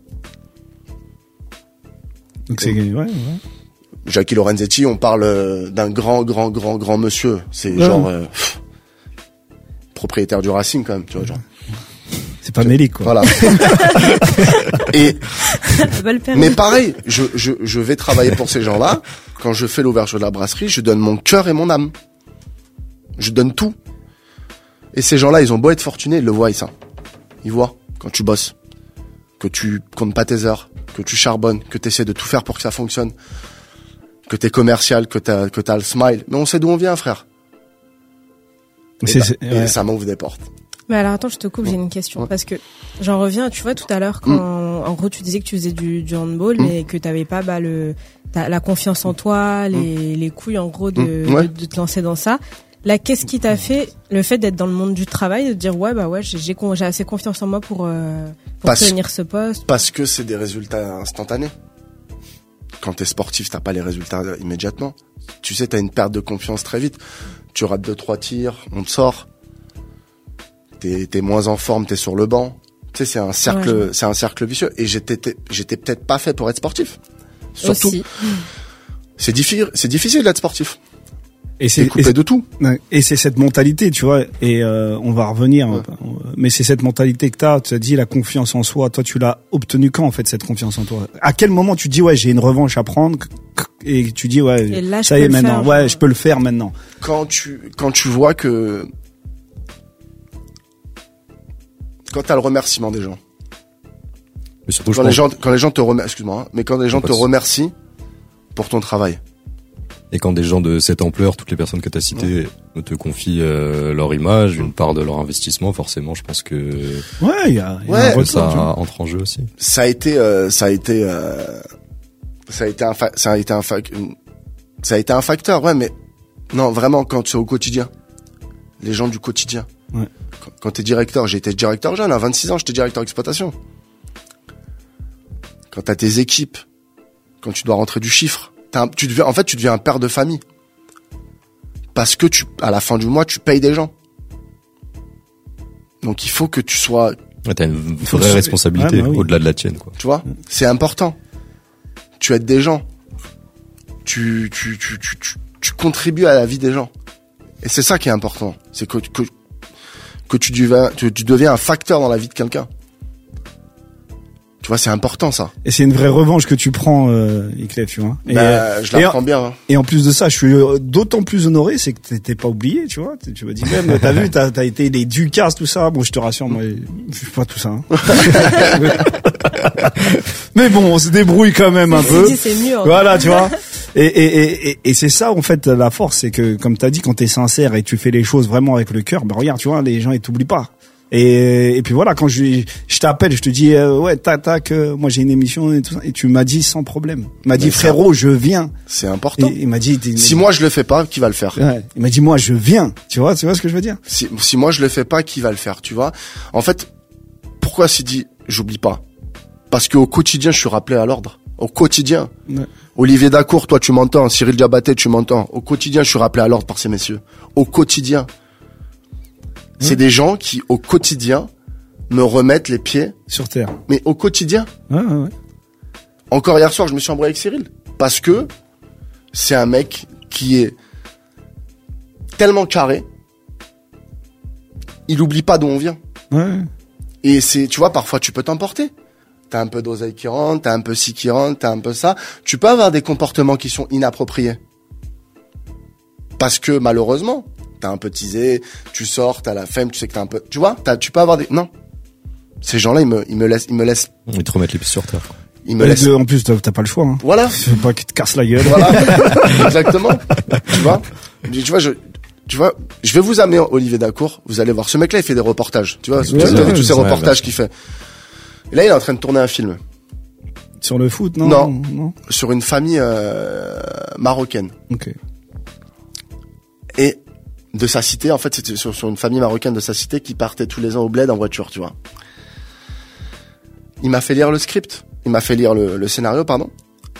Donc c'est ouais, ouais. Jackie Lorenzetti, on parle euh, d'un grand, grand, grand, grand monsieur. C'est Ouais. genre euh, pff, propriétaire du Racing quand même, tu vois, genre. C'est pas Mélic, quoi. Voilà. Et Va le faire. mais pareil, je, je, je vais travailler pour ces gens-là. Quand je fais l'ouverture de la brasserie, je donne mon cœur et mon âme. Je donne tout. Et ces gens-là, ils ont beau être fortunés, ils le voient, ça. Ils voient quand tu bosses, que tu comptes pas tes heures, que tu charbonnes, que tu essaies de tout faire pour que ça fonctionne, que t'es commercial, que t'as, que t'as le smile. Mais on sait d'où on vient, frère. Et, C'est, bah, c'est, et ouais. ça m'ouvre des portes. Mais alors attends, je te coupe, j'ai une question. Ouais. Parce que j'en reviens, tu vois, tout à l'heure, quand en gros tu disais que tu faisais du, du handball, Mm. mais que t'avais pas bah, le, ta- la confiance en toi, les, les couilles en gros de, Mm. Ouais. de, de te lancer dans ça. Là, qu'est-ce qui t'a fait le fait d'être dans le monde du travail, de dire ouais bah ouais j'ai j'ai, con- j'ai assez confiance en moi pour euh, pour Parce- tenir ce poste. Parce que c'est des résultats instantanés. Quand t'es sportif, t'as pas les résultats immédiatement. Tu sais, t'as une perte de confiance très vite. Tu rates deux, trois tirs, on te sort. T'es, t'es moins en forme, t'es sur le banc. Tu sais, c'est un cercle, Ouais. c'est un cercle vicieux. Et j'étais, t'es- j'étais peut-être pas fait pour être sportif. Surtout, Aussi. c'est difficile, c'est difficile d'être sportif. Et T'es c'est, et coupé c'est- de tout. Ouais. Et c'est cette mentalité, tu vois, et euh, on va revenir, Ouais. mais c'est cette mentalité que t'as, tu as dit la confiance en soi, toi tu l'as obtenue quand en fait cette confiance en toi? À quel moment tu dis ouais j'ai une revanche à prendre et tu dis ouais Et là, je ça peux y est le maintenant, faire, ouais genre. je peux le faire maintenant. Quand tu, quand tu vois que, quand t'as le remerciement des gens. Mais surtout, je Quand les pense, gens, quand les gens te remercient, excuse-moi, hein, mais quand les gens Pas te de souci. remercient pour ton travail. et quand des gens de cette ampleur, toutes les personnes que tu as citées, te confient euh, leur image, une part de leur investissement, forcément, je pense que, Ouais, il y a, il y a Ouais, un que retour, ça tu vois. entre en jeu aussi. Ça a été, euh, ça a été, euh, ça a été un, fa- ça a été un, fa- une- ça a été un facteur, ouais, mais non, vraiment, quand c'est au quotidien, les gens du quotidien. Ouais. Quand, quand t'es directeur, j'ai été directeur jeune, à vingt-six ans, j'étais directeur d'exploitation. Quand t'as tes équipes, quand tu dois rentrer du chiffre, t'as un- tu deviens, en fait, tu deviens un père de famille. Parce que tu, à la fin du mois, tu payes des gens. Donc il faut que tu sois, Ouais, t'as une Faut vraie que- responsabilité Ouais, bah oui. au-delà de la tienne, quoi. tu vois, c'est important. Tu aides des gens. Tu, tu, tu, tu, tu, tu contribues à la vie des gens. Et c'est ça qui est important. C'est que, que, que tu deviens, tu, tu deviens un facteur dans la vie de quelqu'un. Tu vois, c'est important, ça. Et c'est une vraie revanche que tu prends, euh, Iclef, tu vois. Et, Bah, euh, je la et, prends bien, hein. et en plus de ça, je suis euh, d'autant plus honoré, c'est que t'es pas oublié, tu vois. Tu me dis même, t'as vu, t'as, t'as été les Ducas, tout ça. Bon, je te rassure, moi, je suis pas tout ça. Hein. Mais bon, on se débrouille quand même un C'est peu. dit, c'est mieux. en Voilà, tu vois. Et, et, et, et, et c'est ça, en fait, la force, c'est que, comme t'as dit, quand t'es sincère et tu fais les choses vraiment avec le cœur, ben regarde, tu vois, les gens, ils t'oublient pas. Et, et puis voilà, quand je, je t'appelle, je te dis, euh, ouais, tac, tac, euh, moi j'ai une émission et tout ça, et tu m'as dit sans problème. Il m'a dit, Mais ça- frérot, je viens. C'est Et important. il m'a dit, il m'a Si dit- moi je le fais pas, qui va le faire? ouais, il m'a dit, moi, je viens. Tu vois, tu vois ce que je veux dire? Si, si moi je le fais pas, qui va le faire, tu vois? En fait, pourquoi s'il dit, j'oublie pas? Parce qu'au quotidien, je suis rappelé à l'ordre. Au quotidien. Ouais. Olivier Dacour, toi tu m'entends. Cyril Diabaté, tu m'entends. Au quotidien, je suis rappelé à l'ordre par ces messieurs. Au quotidien. C'est des gens qui, au quotidien, me remettent les pieds. Sur Terre. Mais au quotidien. Ouais, ouais, ouais. Encore hier soir, je me suis embrouillé avec Cyril. Parce que c'est un mec qui est tellement carré. Il oublie pas d'où on vient. Ouais. Et c'est, tu vois, parfois tu peux t'emporter. T'as un peu d'oseille qui rentre, t'as un peu ci qui rentre, t'as un peu ça. Tu peux avoir des comportements qui sont inappropriés. Parce que malheureusement, t'as un peu teasé, tu sors, t'as la flemme, tu sais que t'as un peu, tu vois, t'as, tu peux avoir des, non. Ces gens-là, ils me, ils me laissent, ils me laissent, Ils te remettent les pieds sur terre, quoi. ils me Et laissent. de- en plus, t'as, t'as pas le choix. Hein. Voilà. Je veux pas qu'ils te cassent la gueule. Voilà. Exactement. Tu vois, tu vois, je, tu vois, je vais vous amener Olivier Dacour. Vous allez voir, ce mec-là, il fait des reportages. Tu vois, Ouais, vous avez ouais, vu tous ces ouais, reportages ouais. qu'il fait. Et là, il est en train de tourner un film Sur le foot, non? Non. Non. sur une famille euh, marocaine. Ok. Et de sa cité, en fait, c'était sur, sur une famille marocaine de sa cité qui partait tous les ans au bled en voiture, tu vois. Il m'a fait lire le script. Il m'a fait lire le, le scénario, pardon.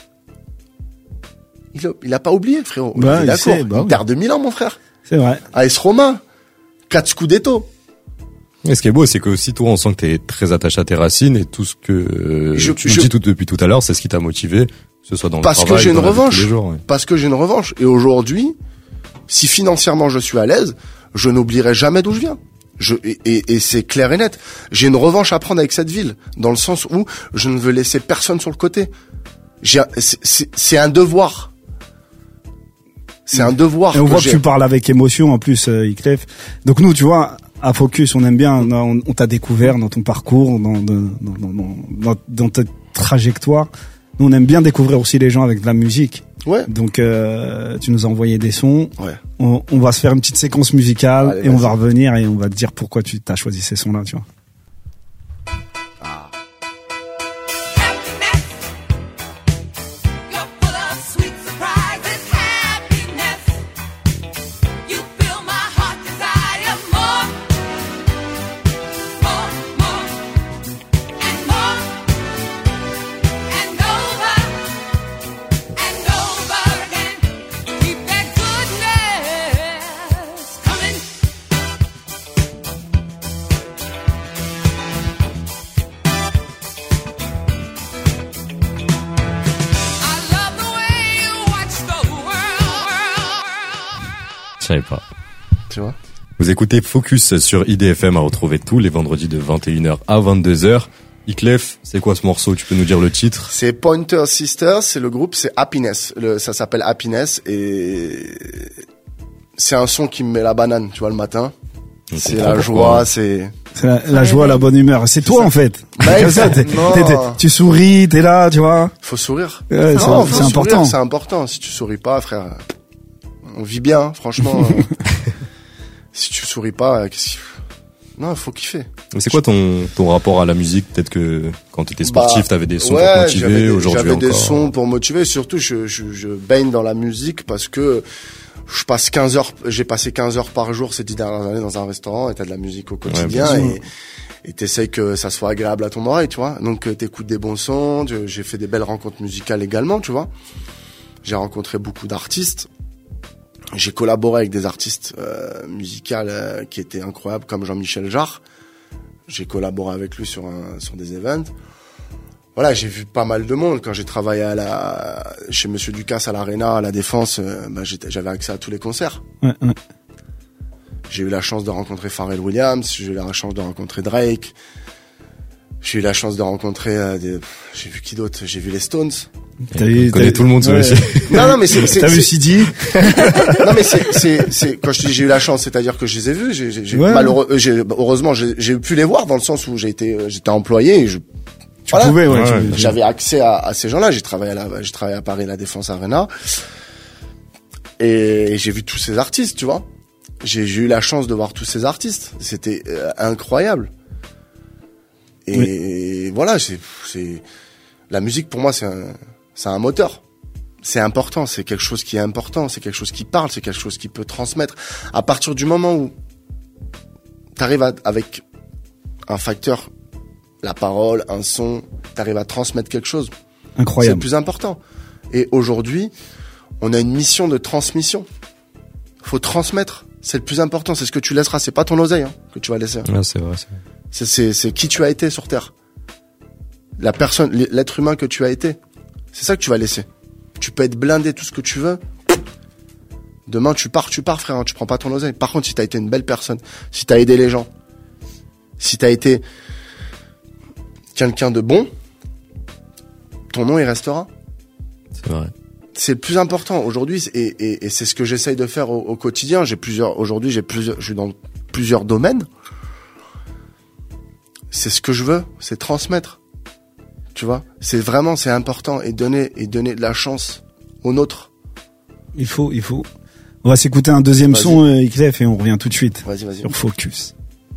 Il a, il a pas oublié, frérot. Bah, Il est il d'accord. sait, bah Une oui. terre de Milan, mon frère. C'est vrai. A S Roma. Quatre Scudetto. Et ce qui est beau, c'est que aussi toi, on sent que t'es très attaché à tes racines et tout ce que euh, Je- tu je- me dis tout, depuis tout à l'heure, c'est ce qui t'a motivé, que ce soit dans le Parce que travail, j'ai une dans la vie de tous revanche. les jours, ouais. Parce que j'ai une revanche. Et aujourd'hui, si financièrement je suis à l'aise, je n'oublierai jamais d'où je viens. Je, et, et, et c'est clair et net. J'ai une revanche à prendre avec cette ville, dans le sens où je ne veux laisser personne sur le côté. J'ai, un- c'est, c'est, c'est un devoir. C'est un devoir. Et on que voit que j'ai. tu parles avec émotion en plus, euh, Iclef. Donc nous, tu vois, à Focus, on aime bien, on, on t'a découvert dans ton parcours, dans, dans, dans, dans, dans, dans ta trajectoire. Nous, on aime bien découvrir aussi les gens avec de la musique. Ouais. Donc, euh, tu nous as envoyé des sons. Ouais. On, on va se faire une petite séquence musicale Allez, et on vas-y. va revenir et on va te dire pourquoi tu t'as choisi ces sons-là, tu vois. You're full of sweet surprises, happiness. You fill my savais pas. Tu vois. Vous écoutez Focus sur I D F M à retrouver tous les vendredis de vingt et une heures à vingt-deux heures. Iclef, c'est quoi ce morceau? Tu peux nous dire le titre? C'est Pointer Sisters, c'est le groupe, c'est Happiness. Le, ça s'appelle Happiness et c'est un son qui me met la banane, tu vois, le matin. On C'est comprend la pourquoi. joie, c'est... C'est la, la joie, la bonne humeur. C'est toi ça. en fait. Bah, Comme ça, t'es- non. t'es- t'es- tu souris, t'es là, tu vois. Faut sourire. Ouais, c'est- Non, c'est faut important. sourire, c'est important. Si tu souris pas, frère, on vit bien, hein, franchement. euh, si tu souris pas, euh, qu'est-ce qu'il- non, faut kiffer. Mais c'est quoi ton, ton rapport à la musique? Peut-être que quand t'étais sportif, Bah, t'avais des sons ouais, pour te j'avais motiver. des- Aujourd'hui J'avais des encore. sons pour motiver. Surtout, je, je, je baigne dans la musique parce que je passe quinze heures, j'ai passé quinze heures par jour ces dix dernières années dans un restaurant et t'as de la musique au quotidien bien et, et t'essayes que ça soit agréable à ton oreille, tu vois. Donc, euh, t'écoutes des bons sons, tu- j'ai fait des belles rencontres musicales également, tu vois. J'ai rencontré beaucoup d'artistes. J'ai collaboré avec des artistes euh, musicaux euh, qui étaient incroyables, comme Jean-Michel Jarre. J'ai collaboré avec lui sur un, sur des events. Voilà, j'ai vu pas mal de monde. Quand j'ai travaillé à la, chez Monsieur Ducasse à l'Arena, à la Défense, euh, bah, j'étais, j'avais accès à tous les concerts. Ouais, ouais. J'ai eu la chance de rencontrer Pharrell Williams, j'ai eu la chance de rencontrer Drake, j'ai eu la chance de rencontrer euh, des... j'ai vu qui d'autre, j'ai vu les Stones. T'as On vu- connaît t'as- tout le monde sur ouais. le site. Non, non, mais c'est, c'est, T'as vu c'est- Sidi? non, mais c'est, c'est, c'est, quand je te dis j'ai eu la chance, c'est-à-dire que je les ai vus, j'ai, j'ai, j'ai Ouais. malheureux, euh, j'ai, heureusement, j'ai, j'ai pu les voir dans le sens où j'ai été, euh, j'étais employé et je, Tu voilà. pouvais, ouais. Ouais, tu- J'avais accès à, à ces gens-là. J'ai travaillé à la, j'ai travaillé à Paris, la Défense Arena. Et j'ai vu tous ces artistes, tu vois. J'ai, j'ai eu la chance de voir tous ces artistes. C'était euh, incroyable. Et voilà, c'est, c'est, la musique pour moi, c'est un, c'est un moteur. C'est important. C'est quelque chose qui est important. C'est quelque chose qui parle. C'est quelque chose qui peut transmettre. À partir du moment où t'arrives à, avec un facteur, la parole, un son, t'arrives à transmettre quelque chose. C'est le Incroyable. plus important. Et aujourd'hui, on a une mission de transmission. Faut transmettre. C'est le plus important. C'est ce que tu laisseras. C'est pas ton oseille hein, que tu vas laisser. Ouais, c'est vrai, c'est vrai. C'est, c'est, c'est qui tu as été sur Terre. La personne, l'être humain que tu as été. C'est ça que tu vas laisser. Tu peux être blindé, tout ce que tu veux. Demain, tu pars, tu pars, frère. Hein, tu prends pas ton oseille. Par contre, si t'as été une belle personne, si t'as aidé les gens, si t'as été quelqu'un de bon, ton nom, il restera. C'est vrai. C'est le plus important aujourd'hui et, et, et c'est ce que j'essaye de faire au, au quotidien. J'ai plusieurs aujourd'hui, j'ai plusieurs, je suis dans plusieurs domaines. C'est ce que je veux, c'est transmettre. Tu vois, c'est vraiment c'est important et donner et donner de la chance aux nôtres. Il faut, il faut. On va s'écouter un deuxième Vas-y. son, euh, Iclef, et on revient tout de suite Vas-y, vas-y. sur Focus.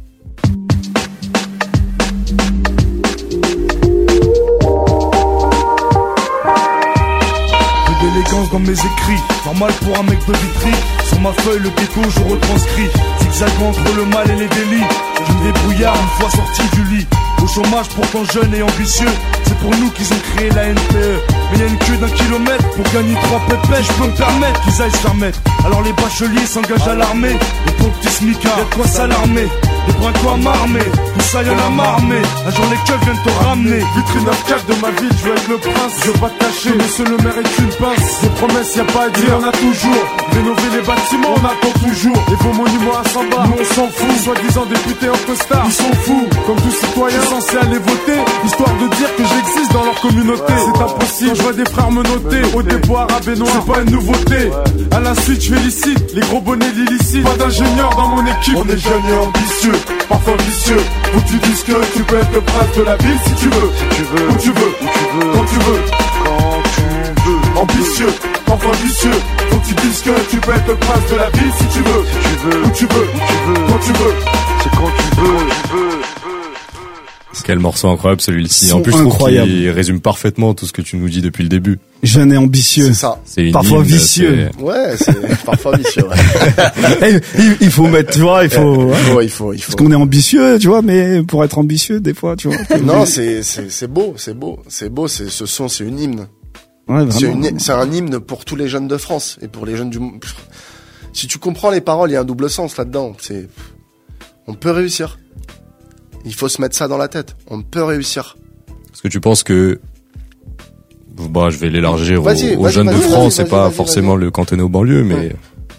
Peu d'élégance dans mes écrits, normal pour un mec de Vitry. Sur ma feuille, le ghetto, je retranscris. Zigzag entre le mal et les délits. Je me débrouillard une fois sorti du lit. Au chômage pourtant jeune et ambitieux. C'est pour nous qu'ils ont créé la N P E. Mais y a une queue d'un kilomètre pour gagner trois pépettes. Je peux me permettre qu'ils aillent se faire mettre. Alors les bacheliers s'engagent à l'armée. Et pour le petit smicard, y'a de quoi s'alarmer. Des points quoi m'armer, tout ça y'en a marmé. Un jour les keufs viennent te ramener. Vitrine neuf quatre de ma ville, je veux être le prince. Je veux pas te cacher, monsieur le maire est une pince. Des promesses y'a pas à dire, on a toujours. Rénover les bâtiments, on attend toujours. Et vos monuments à cent bars, nous on s'en fout. Soi-disant députés en costard, ils sont fous. Comme tout citoyen censé aller voter, histoire de dire que j'existe dans leur communauté. C'est impossible, quand je vois des frères me noter. Au déboire à Benoît, c'est pas une nouveauté. À la suite, je félicite les gros bonnets d'illicite. Pas d'ingénieur dans mon équipe, on est jeunes et ambitieux. Parfois vicieux, où tu dis que tu peux être le prince de la ville si tu veux, si tu veux, où tu veux, où tu veux, quand tu veux, quand tu veux, ambitieux, parfois vicieux, faut que tu dises que tu peux être le prince de la ville si tu veux, si tu veux, où tu veux, où tu veux, quand tu veux, c'est quand tu veux, tu veux. Quel morceau incroyable celui-ci. Son En plus, je trouve incroyable. qu'il résume parfaitement tout ce que tu nous dis depuis le début. Jeune et ambitieux. C'est ça. C'est une Parfois hymne, vicieux. c'est- Ouais, c'est parfois vicieux. Ouais. Eh, il, il faut mettre, tu vois, il faut. Il faut, il faut, il faut. Parce qu'on est ambitieux, tu vois, mais pour être ambitieux, des fois, tu vois. Non, c'est c'est c'est beau, c'est beau, c'est beau. C'est ce son, c'est une hymne. Ouais, C'est vraiment. une, c'est un hymne pour tous les jeunes de France et pour les jeunes du monde. Si tu comprends les paroles, il y a un double sens là-dedans. C'est, on peut réussir. Il faut se mettre ça dans la tête. On peut réussir. Est-ce que tu penses que, bah, je vais l'élargir aux, Vas-y, aux vas-y, jeunes de vas-y, France, vas-y, c'est vas-y, pas vas-y, forcément le cantonné aux banlieues, mais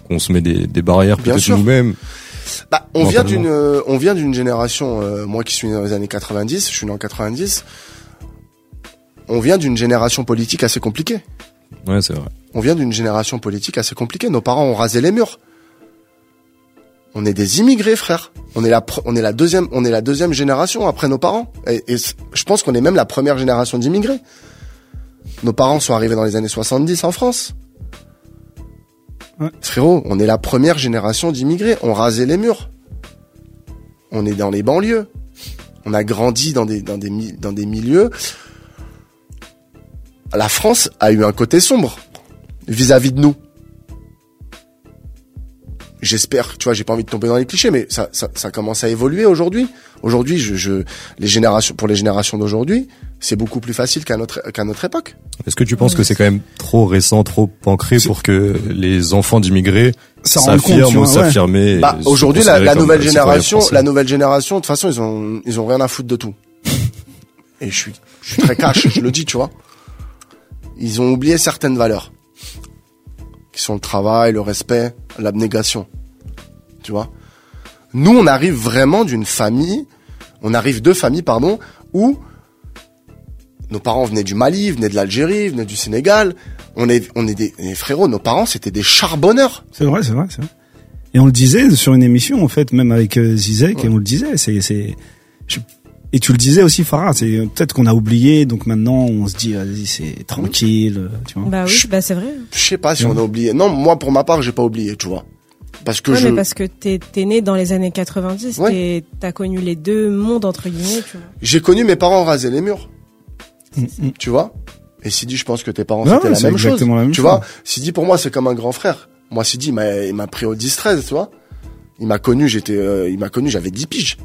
qu'on se met des, des barrières Bien peut-être sûr. nous-mêmes. Bah, on vient Mentalement. d'une, euh, on vient d'une génération, euh, moi qui suis né dans les années quatre-vingt-dix, je suis né en quatre-vingt-dix, on vient d'une génération politique assez compliquée. Ouais, c'est vrai. On vient d'une génération politique assez compliquée. Nos parents ont rasé les murs. On est des immigrés, frère. On est la, pr- on est la deuxième, on est la deuxième génération après nos parents. Et, et c- je pense qu'on est même la première génération d'immigrés. Nos parents sont arrivés dans les années soixante-dix en France. Ouais. Frérot, on est la première génération d'immigrés. On rasait les murs. On est dans les banlieues. On a grandi dans des, dans des, mi- dans des milieux. La France a eu un côté sombre vis-à-vis de nous. J'espère, tu vois, j'ai pas envie de tomber dans les clichés, mais ça, ça, ça commence à évoluer aujourd'hui. Aujourd'hui, je, je, les générations, pour les générations d'aujourd'hui, c'est beaucoup plus facile qu'à notre, qu'à notre époque. Est-ce que tu penses que c'est quand même trop récent, trop ancré C'est- pour que les enfants d'immigrés Ça rend compte, tu s'affirment ou vois, ouais. s'affirmer? Bah, et se aujourd'hui, la, considérer la comme nouvelle citoyens génération, français? la nouvelle génération, de toute façon, ils ont, ils ont rien à foutre de tout. Et je suis, je suis très cash, je le dis, tu vois. Ils ont oublié certaines valeurs. Qui sont le travail, le respect, l'abnégation. Tu vois. Nous, on arrive vraiment d'une famille, on arrive de familles, pardon, où nos parents venaient du Mali, venaient de l'Algérie, venaient du Sénégal. On est, on est des, et frérots, nos parents, c'était des charbonneurs. C'est vrai, c'est vrai, c'est vrai. Et on le disait sur une émission, en fait, même avec euh, Zizek, Ouais. et on le disait, c'est, c'est, je- et tu le disais aussi, Farah, c'est euh, peut-être qu'on a oublié, donc maintenant on se dit, vas-y, c'est tranquille, euh, tu vois. Bah oui, Chut. bah c'est vrai. Je sais pas si on a oublié. Non, moi, pour ma part, j'ai pas oublié, tu vois. Parce que Ouais, je, mais parce que t'es, t'es né dans les années quatre-vingt-dix, Ouais. t'es, t'as connu les deux mondes, entre guillemets, tu vois. j'ai connu mes parents raser les murs. Mm, mm. Tu vois. Et Sidi, je pense que tes parents, Ouais, c'était ouais, la c'est même chose. exactement la même Tu chose. vois. Sidi, pour moi, c'est comme un grand frère. Moi, Sidi, il m'a, il m'a pris au dix treize, tu vois. Il m'a connu, j'étais, euh, il m'a connu, j'avais dix piges.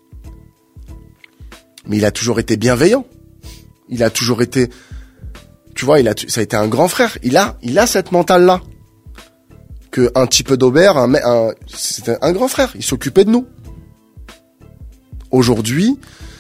Mais il a toujours été bienveillant. Il a toujours été, tu vois, il a, ça a été un grand frère. Il a, il a cette mentale-là. Que un petit peu d'Aubert, un, un, c'était un grand frère. Il s'occupait de nous. Aujourd'hui,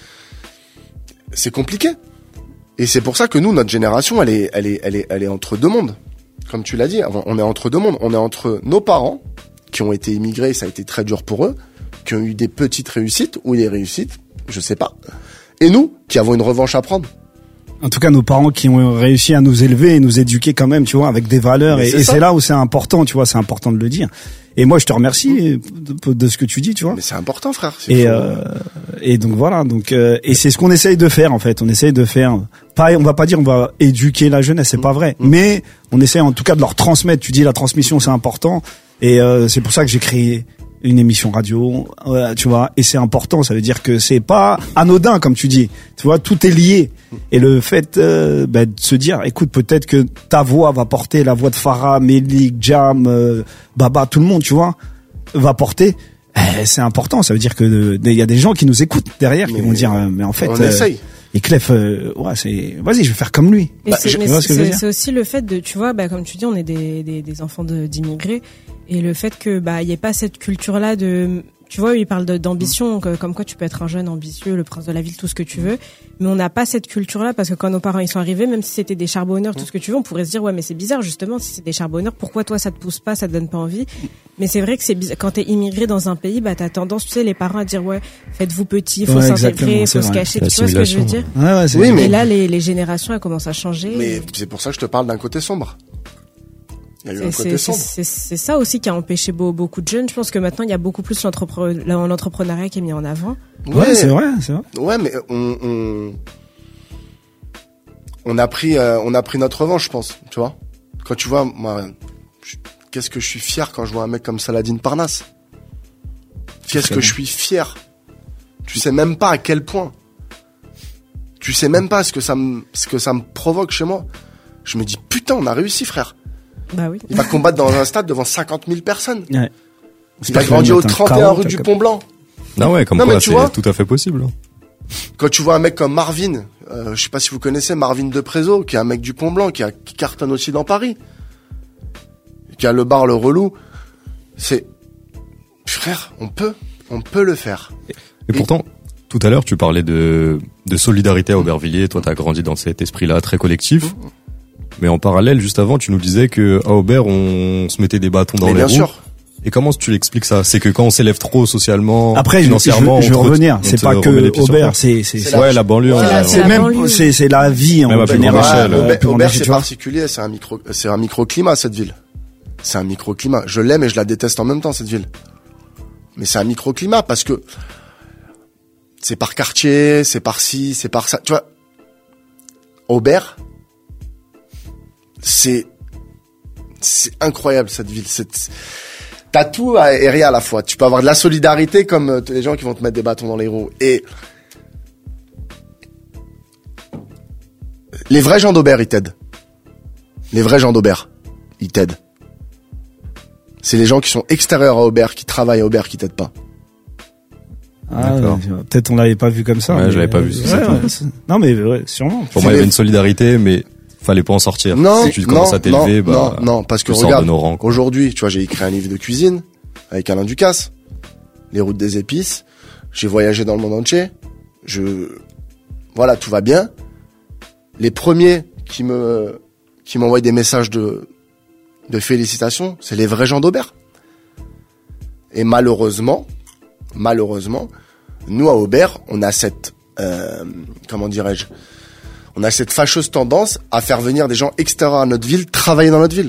c'est compliqué. Et c'est pour ça que nous, notre génération, elle est, elle est, elle est, elle est entre deux mondes. Comme tu l'as dit, on est entre deux mondes. On est entre nos parents, qui ont été immigrés, ça a été très dur pour eux, qui ont eu des petites réussites, ou des réussites, je sais pas. Et nous, qui avons une revanche à prendre. En tout cas, nos parents qui ont réussi à nous élever et nous éduquer quand même, tu vois, avec des valeurs. Mais Et, c'est et ça. c'est là où c'est important, tu vois, c'est important de le dire. Et moi, je te remercie de, de ce que tu dis, tu vois. Mais c'est important, frère. C'est Et faux. euh, et donc voilà, donc euh, et c'est ce qu'on essaye de faire en fait. On essaye de faire. Pas, on va pas dire on va éduquer la jeunesse, c'est pas vrai. Mais on essaie en tout cas de leur transmettre. Tu dis la transmission, c'est important. Et euh, c'est pour ça que j'ai créé une émission radio, euh, tu vois. Et c'est important. Ça veut dire que c'est pas anodin comme tu dis. Tu vois, tout est lié. Et le fait euh, bah, de se dire, écoute, peut-être que ta voix va porter la voix de Farah, Melik, Jam, euh, Baba, tout le monde, tu vois, va porter. Eh, c'est important, ça veut dire que il y a des gens qui nous écoutent derrière, qui Mais vont dire, euh, mais en fait, on euh, essaye. et Clef, euh, ouais, c'est, vas-y, je vais faire comme lui. Et Bah, c'est, je- mais tu vois c'est, ce que je veux c'est- dire c'est aussi le fait de, tu vois, bah, comme tu dis, on est des, des, des enfants de, d'immigrés, et le fait que, bah, il y ait pas cette culture-là de, tu vois, il parle de, d'ambition, que, comme quoi tu peux être un jeune ambitieux, le prince de la ville, tout ce que tu veux, mais on n'a pas cette culture-là parce que quand nos parents ils sont arrivés, même si c'était des charbonneurs, tout ce que tu veux, on pourrait se dire, ouais, mais c'est bizarre, justement, si c'est des charbonneurs, pourquoi toi ça te pousse pas, ça te donne pas envie? Mais c'est vrai que c'est bizarre. Quand t'es immigré dans un pays, bah, t'as tendance, tu sais, les parents à dire, ouais, faites-vous petit, faut Ouais, s'intégrer, exactement, c'est faut se vrai. cacher, La tu vois ce que je veux dire? assimilation. Ouais, ouais, c'est Oui, mais- Et là, les, les générations, elles commencent à changer. Mais c'est pour ça que je te parle d'un côté sombre. Il y a eu un C'est- côté c'est sombre. c'est- c'est ça aussi qui a empêché beau- beaucoup de jeunes. Je pense que maintenant, il y a beaucoup plus l'entrepre- l'entrepreneuriat qui est mis en avant. ouais, c'est vrai, c'est vrai. Ouais, mais on, on, on a pris, euh, on a pris notre revanche, je pense, tu vois. Quand tu vois, moi, je- qu'est-ce que je suis fier quand je vois un mec comme Saladin Parnasse. Qu'est-ce que je suis fier. Tu sais même pas à quel point. Tu sais même pas ce que ça me, ce que ça me provoque chez moi. Je me dis, putain, on a réussi, frère. Bah oui. Il va combattre dans un stade devant cinquante mille personnes. Ouais. Il a grandi au mettre un trente et un K O, rue t'as du cap- Pont Blanc. Ah ouais, comme Non, mais quoi tu c'est vois- tout à fait possible. hein. Quand tu vois un mec comme Marvin, euh, je sais pas si vous connaissez Marvin de Prézo, qui est un mec du Pont Blanc, qui, a, qui cartonne aussi dans Paris, qui a le bar le relou, c'est frère, on peut, on peut le faire. Et pourtant, tout à l'heure, tu parlais de, de solidarité à Aubervilliers. Toi, t'as grandi dans cet esprit-là très collectif. Mais en parallèle, juste avant, tu nous disais que à Aubert, on se mettait des bâtons dans Mais les bien roues. sûr. Et comment tu l'expliques ça? C'est que quand on s'élève trop socialement, Après, je, je, financièrement, je veux on te- revenir. on C'est te pas remet les que pieds sur Aubert, terre. c'est, c'est, C'est c'est, la- Ouais, la banlieue. C'est en la- général. c'est c'est la même, banlieue. c'est, c'est la vie en Même à plus grande général. échelle. euh, Aubert, plus grande Aubert, échelle, c'est tu vois. particulier, c'est un micro, c'est un microclimat, cette ville. C'est un microclimat. Je l'aime et je la déteste en même temps, cette ville. Mais c'est un microclimat parce que c'est par quartier, c'est par ci, c'est par ça. Tu vois, Aubert, c'est, c'est incroyable, cette ville. C'est, t'as tout et rien à la fois. Tu peux avoir de la solidarité comme euh, les gens qui vont te mettre des bâtons dans les roues. Et les vrais gens d'Aubert, ils t'aident. Les vrais gens d'Aubert, ils t'aident. C'est les gens qui sont extérieurs à Aubert, qui travaillent à Aubert, qui t'aident pas. Ah, D'accord. ouais, peut-être on l'avait pas vu comme ça. Ouais, mais- je l'avais pas vu, c'est Ouais, ça. ouais, c'est- non, mais ouais, sûrement. Pour moi, il y avait une solidarité, mais fallait pas en sortir. Non, si tu non, commences à t'élever, non, bah, non, non, parce que tu sors regarde, de nos rangs, quoi. aujourd'hui, tu vois, j'ai écrit un livre de cuisine avec Alain Ducasse, Les routes des épices. J'ai voyagé dans le monde entier. Je, voilà, tout va bien. Les premiers qui me, qui m'envoient des messages de, de félicitations, c'est les vrais gens d'Aubert. Et malheureusement, malheureusement, nous à Aubert, on a cette, euh, comment dirais-je, on a cette fâcheuse tendance à faire venir des gens extérieurs à notre ville travailler dans notre ville.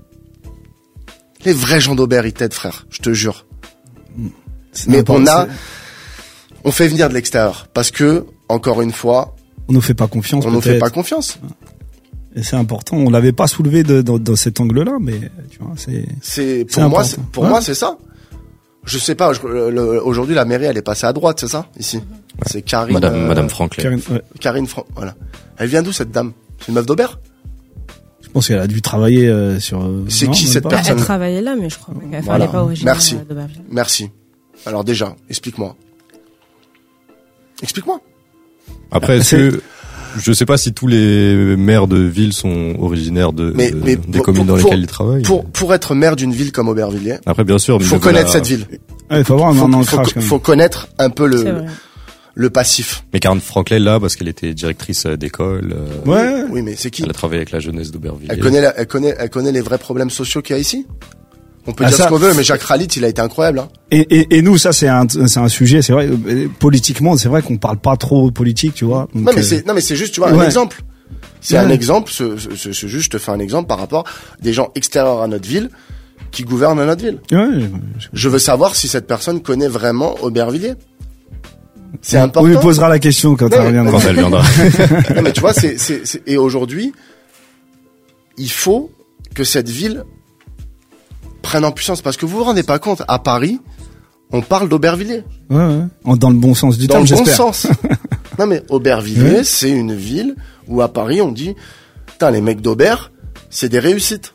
Les vrais gens d'Aubert, ils t'aident, frère, je te jure. C'est Mais n'importe- on a, c'est- on fait venir de l'extérieur parce que, encore une fois, on nous fait pas confiance. on nous fait peut-être. pas confiance. Et c'est important. On l'avait pas soulevé de, dans, dans cet angle-là, mais tu vois, c'est. C'est C'est pour moi, important. c'est, pour Ouais. moi, c'est ça. Je sais pas. je- le- le- aujourd'hui, la mairie, elle est passée à droite, c'est ça ici. C'est Karine. Madame, euh, Madame Franklin. Karine, ouais. Karine Fran- voilà. Elle vient d'où cette dame? C'est une meuf d'Aubert? Je pense qu'elle a dû travailler euh, sur. euh, C'est non, qui même cette pas. Bah, personne? elle travaillait là, mais je crois qu'elle Voilà. n'est pas originaire Merci. euh, d'Aubervilliers. Merci. Alors déjà, explique-moi. Explique-moi. Après, est-ce C'est- que, je sais pas si tous les maires de ville sont originaires de, Mais- de- mais des pour- communes pour- dans lesquelles ils pour- travaillent. Pour pour être maire d'une ville comme Aubervilliers, Après, bien sûr, faut mais connaître la- cette ville. Ouais, il faut avoir un, Faut, un faut, ancrage quand même. faut connaître un peu C'est le vrai. le passif. Mais Karen Franklin, là, parce qu'elle était directrice euh, d'école, euh, Ouais. Oui, mais c'est qui? elle a travaillé avec la jeunesse d'Aubervilliers. Elle connaît, la- elle connaît, elle connaît les vrais problèmes sociaux qu'il y a ici. On peut Ah, dire ça- ce qu'on veut, mais Jacques Ralit, il a été incroyable. Hein. Et, et, et nous, ça c'est un, c'est un sujet. C'est vrai, euh, politiquement, c'est vrai qu'on parle pas trop politique, tu vois. Donc, Non, mais euh, c'est, non, mais c'est juste, tu vois, un ouais. exemple. C'est Ouais. un exemple. Ce, ce, ce, ce- juste, je te fais un exemple par rapport des gens extérieurs à notre ville qui gouvernent notre ville. Ouais, je- Je veux savoir si cette personne connaît vraiment Aubervilliers. C'est on- important. On lui posera la question quand Non, elle mais- reviendra. Quand elle viendra. Non, mais tu vois, c'est, c'est, c'est- et aujourd'hui, il faut que cette ville prenne en puissance parce que vous vous rendez pas compte, à Paris, on parle d'Aubervilliers. Ouais, ouais. En- Dans le bon sens du Dans terme, le bon j'espère. sens. Non, mais Aubervilliers, Oui. c'est une ville où à Paris, on dit, putain, les mecs d'Aubert, c'est des réussites.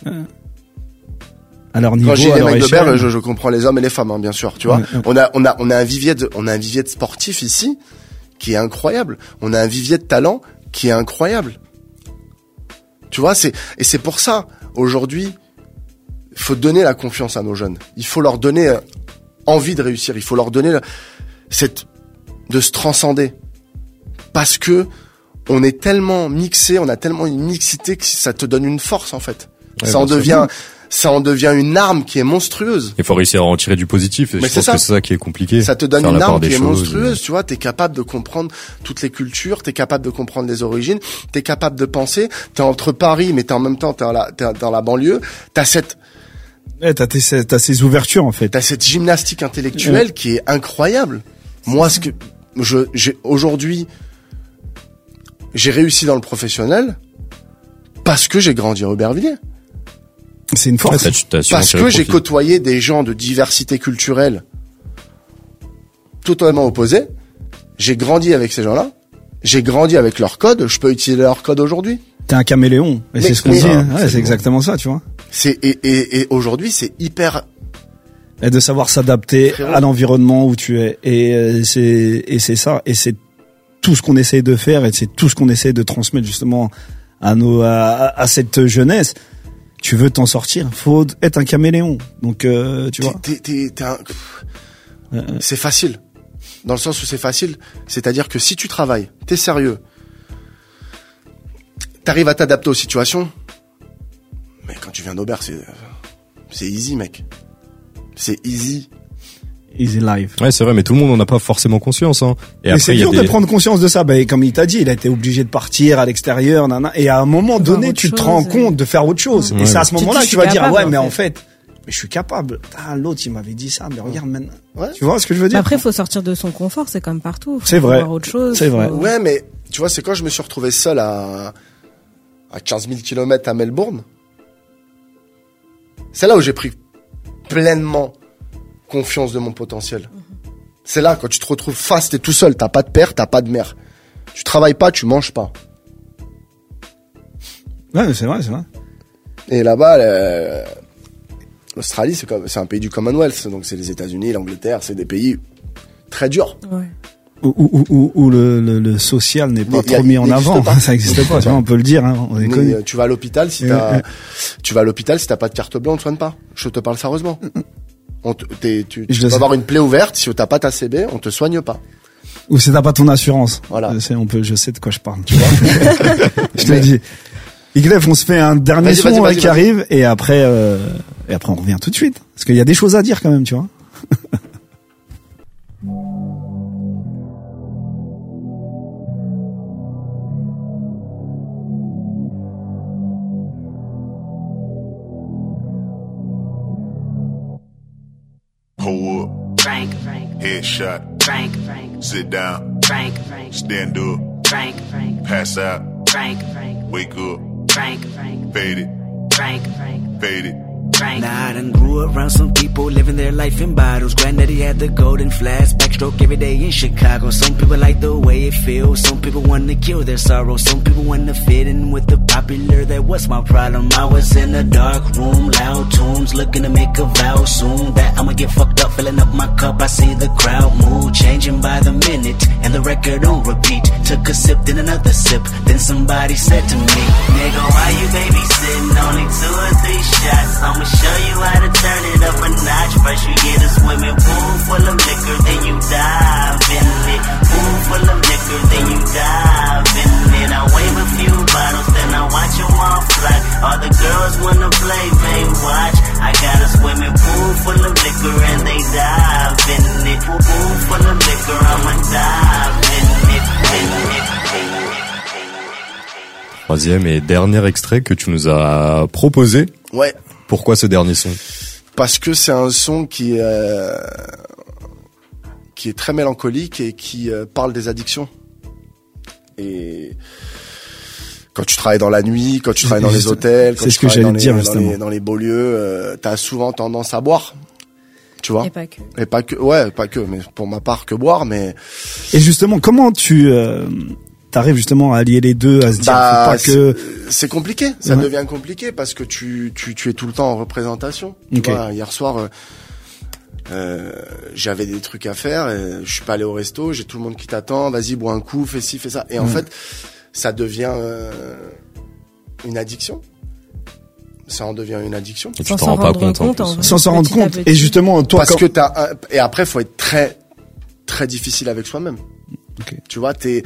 À leur niveau, Quand je dis à les leur mecs échelle. d'Aubert, je, je comprends les hommes et les femmes, hein, bien sûr, tu vois. Ouais, ouais. On a, on a, on a un vivier de, on a un vivier de sportifs ici, qui est incroyable. On a un vivier de talent qui est incroyable. Tu vois, c'est, et c'est pour ça, aujourd'hui, il faut donner la confiance à nos jeunes. Il faut leur donner euh, envie de réussir. Il faut leur donner euh, cette, de se transcender. Parce que on est tellement mixé, on a tellement une mixité que ça te donne une force, en fait. Ouais, ça en bien sûr. devient, ça en devient une arme qui est monstrueuse. Il faut réussir à en tirer du positif. Et Mais je c'est pense ça. que c'est ça qui est compliqué. Ça te donne Faire une la part arme des qui est choses. monstrueuse, tu vois. T'es capable de comprendre toutes les cultures, t'es capable de comprendre les origines, t'es capable de penser. T'es entre Paris, mais t'es en même temps t'es dans la, t'es dans la banlieue. T'as cette, Ouais, t'as, tes- t'as ces ouvertures en fait. t'as cette gymnastique intellectuelle qui est incroyable. Moi, ce que je, j'ai aujourd'hui, j'ai réussi dans le professionnel parce que j'ai grandi à Aubervilliers. C'est une Ouais, force. t'as- t'as su en Parce tirer que j'ai profit. côtoyé des gens de diversité culturelle totalement opposés. J'ai grandi avec ces gens-là. J'ai grandi avec leurs codes. Je peux utiliser leurs codes aujourd'hui. T'es un caméléon. Et Mais- c'est ce qu'on mais- dit. hein. Ah, Ouais, c'est c'est bon. exactement ça, tu vois. C'est et, et, et aujourd'hui, c'est hyper. Et de savoir s'adapter Frérot. à l'environnement où tu es. Et euh, c'est et c'est ça. Et c'est tout ce qu'on essaie de faire. Et c'est tout ce qu'on essaie de transmettre justement à nos à, à cette jeunesse. Tu veux t'en sortir, faut être un caméléon. Donc euh, tu vois. T'es, t'es, t'es un- C'est facile. Dans le sens où c'est facile, c'est-à-dire que si tu travailles, t'es sérieux, t'arrives à t'adapter aux situations. Mais quand tu viens d'Aubert, c'est, c'est easy, mec. C'est easy. Easy life. Ouais, c'est vrai, mais tout le monde n'en a pas forcément conscience, hein. Et mais après, c'est il y a dur des... de prendre conscience de ça. Ben, comme il t'a dit, il a été obligé de partir à l'extérieur, nana. Et à un moment donné, tu te rends compte de faire autre chose. Ouais. Et c'est à ce moment-là que tu vas dire, ah ouais, mais en fait, fait, mais je suis capable. Ah, l'autre, il m'avait dit ça, mais regarde maintenant. Ouais. Tu vois ce que je veux dire? Après, il faut sortir de son confort, c'est comme partout. Faut c'est vrai. voir autre chose. C'est vrai. Faut... Ouais, mais tu vois, c'est quand je me suis retrouvé seul à, à quinze mille kilomètres à Melbourne. C'est là où j'ai pris pleinement confiance de mon potentiel. Mm-hmm. C'est là, quand tu te retrouves face, t'es tout seul, t'as pas de père, t'as pas de mère. Tu travailles pas, tu manges pas. Ouais, c'est vrai, c'est vrai. Et là-bas, le... l'Australie, c'est, comme... c'est un pays du Commonwealth, donc c'est les États-Unis, l'Angleterre, c'est des pays très durs. Ouais. Où, où, où, où le, le, le social n'est pas Mais trop a, mis en avant. Pas. Ça n'existe pas, tu vois, on peut le dire, hein, on est connu. Mais, tu vas à l'hôpital si t'as, tu vas à l'hôpital si t'as pas de carte bleue, on te soigne pas. Je te parle sérieusement. On te, t'es, tu, tu peux avoir une plaie ouverte, si t'as pas ta C B, on te soigne pas. Ou si t'as pas ton assurance. Voilà. Je sais, on peut, je sais de quoi je parle, tu vois. Je te le dis. Iglef, on se fait un dernier vas-y, son vas-y, vas-y, qui vas-y. arrive et après, euh, et après on revient tout de suite. Parce qu'il y a des choses à dire quand même, tu vois. Pull up. Frank, Frank, Headshot. Frank, Frank, Sit down. Frank, Frank, Stand up. Frank, Frank, Pass out. Frank, Frank, Wake up. Frank, Frank, Fade it. Frank, Frank, Fade it. Frank. Nah, I done grew around some people living their life in bottles. Granddaddy had the golden flask, backstroke every day in Chicago. Some people like the way it feels. Some people want to kill their sorrow. Some people want to fit in with the popular. That was my problem. I was in a dark room, loud tunes, looking to make a vow soon that I'ma get fucked up, filling up my cup. I see the crowd mood changing by the minute, and the record on repeat. Took a sip, then another sip. Then somebody said to me, nigga, why you babysitting? Only two or three shots. I'ma show you how to turn it up a notch. First you get a swimming pool full of liquor, then you dive in it. Pool full of liquor, then you dive in it. I wave a few bottles, then I watch them all fly. All the girls wanna play, they watch. I got a swimming pool full of liquor and they dive in it. Pool, pool full of liquor, I'ma dive in it, in it, in it. Troisième et dernier extrait que tu nous as proposé. Ouais. Pourquoi ce dernier son? Parce que c'est un son qui, euh, qui est très mélancolique et qui euh, parle des addictions. Et quand tu travailles dans la nuit, quand tu travailles dans les hôtels, quand c'est tu ce que travailles dans j'allais les, dire, dans justement. les, dans les beaux lieux, euh, t'as souvent tendance à boire. Tu vois? Et pas que. Et pas que, ouais, pas que, mais pour ma part que boire, mais. Et justement, comment tu euh, t'arrives justement à allier les deux, à se dire Bah, faut pas que c'est, c'est compliqué, ça Ouais. devient compliqué parce que tu, tu, tu es tout le temps en représentation. Tu Ok. vois, hier soir, euh, euh, j'avais des trucs à faire, et je suis pas allé au resto, j'ai tout le monde qui t'attend, vas-y, bois un coup, fais ci, fais ça. Et en Ouais. fait, ça devient euh, une addiction. Ça en devient une addiction. Et tu Sans t'en s'en rends pas rendre compte, en compte, plus. en vrai. sans s'en rendre Petit à compte. petit. Et justement, toi, Parce quand... que t'as un... et après, faut être très, très difficile avec soi-même. Ok. Tu vois, t'es,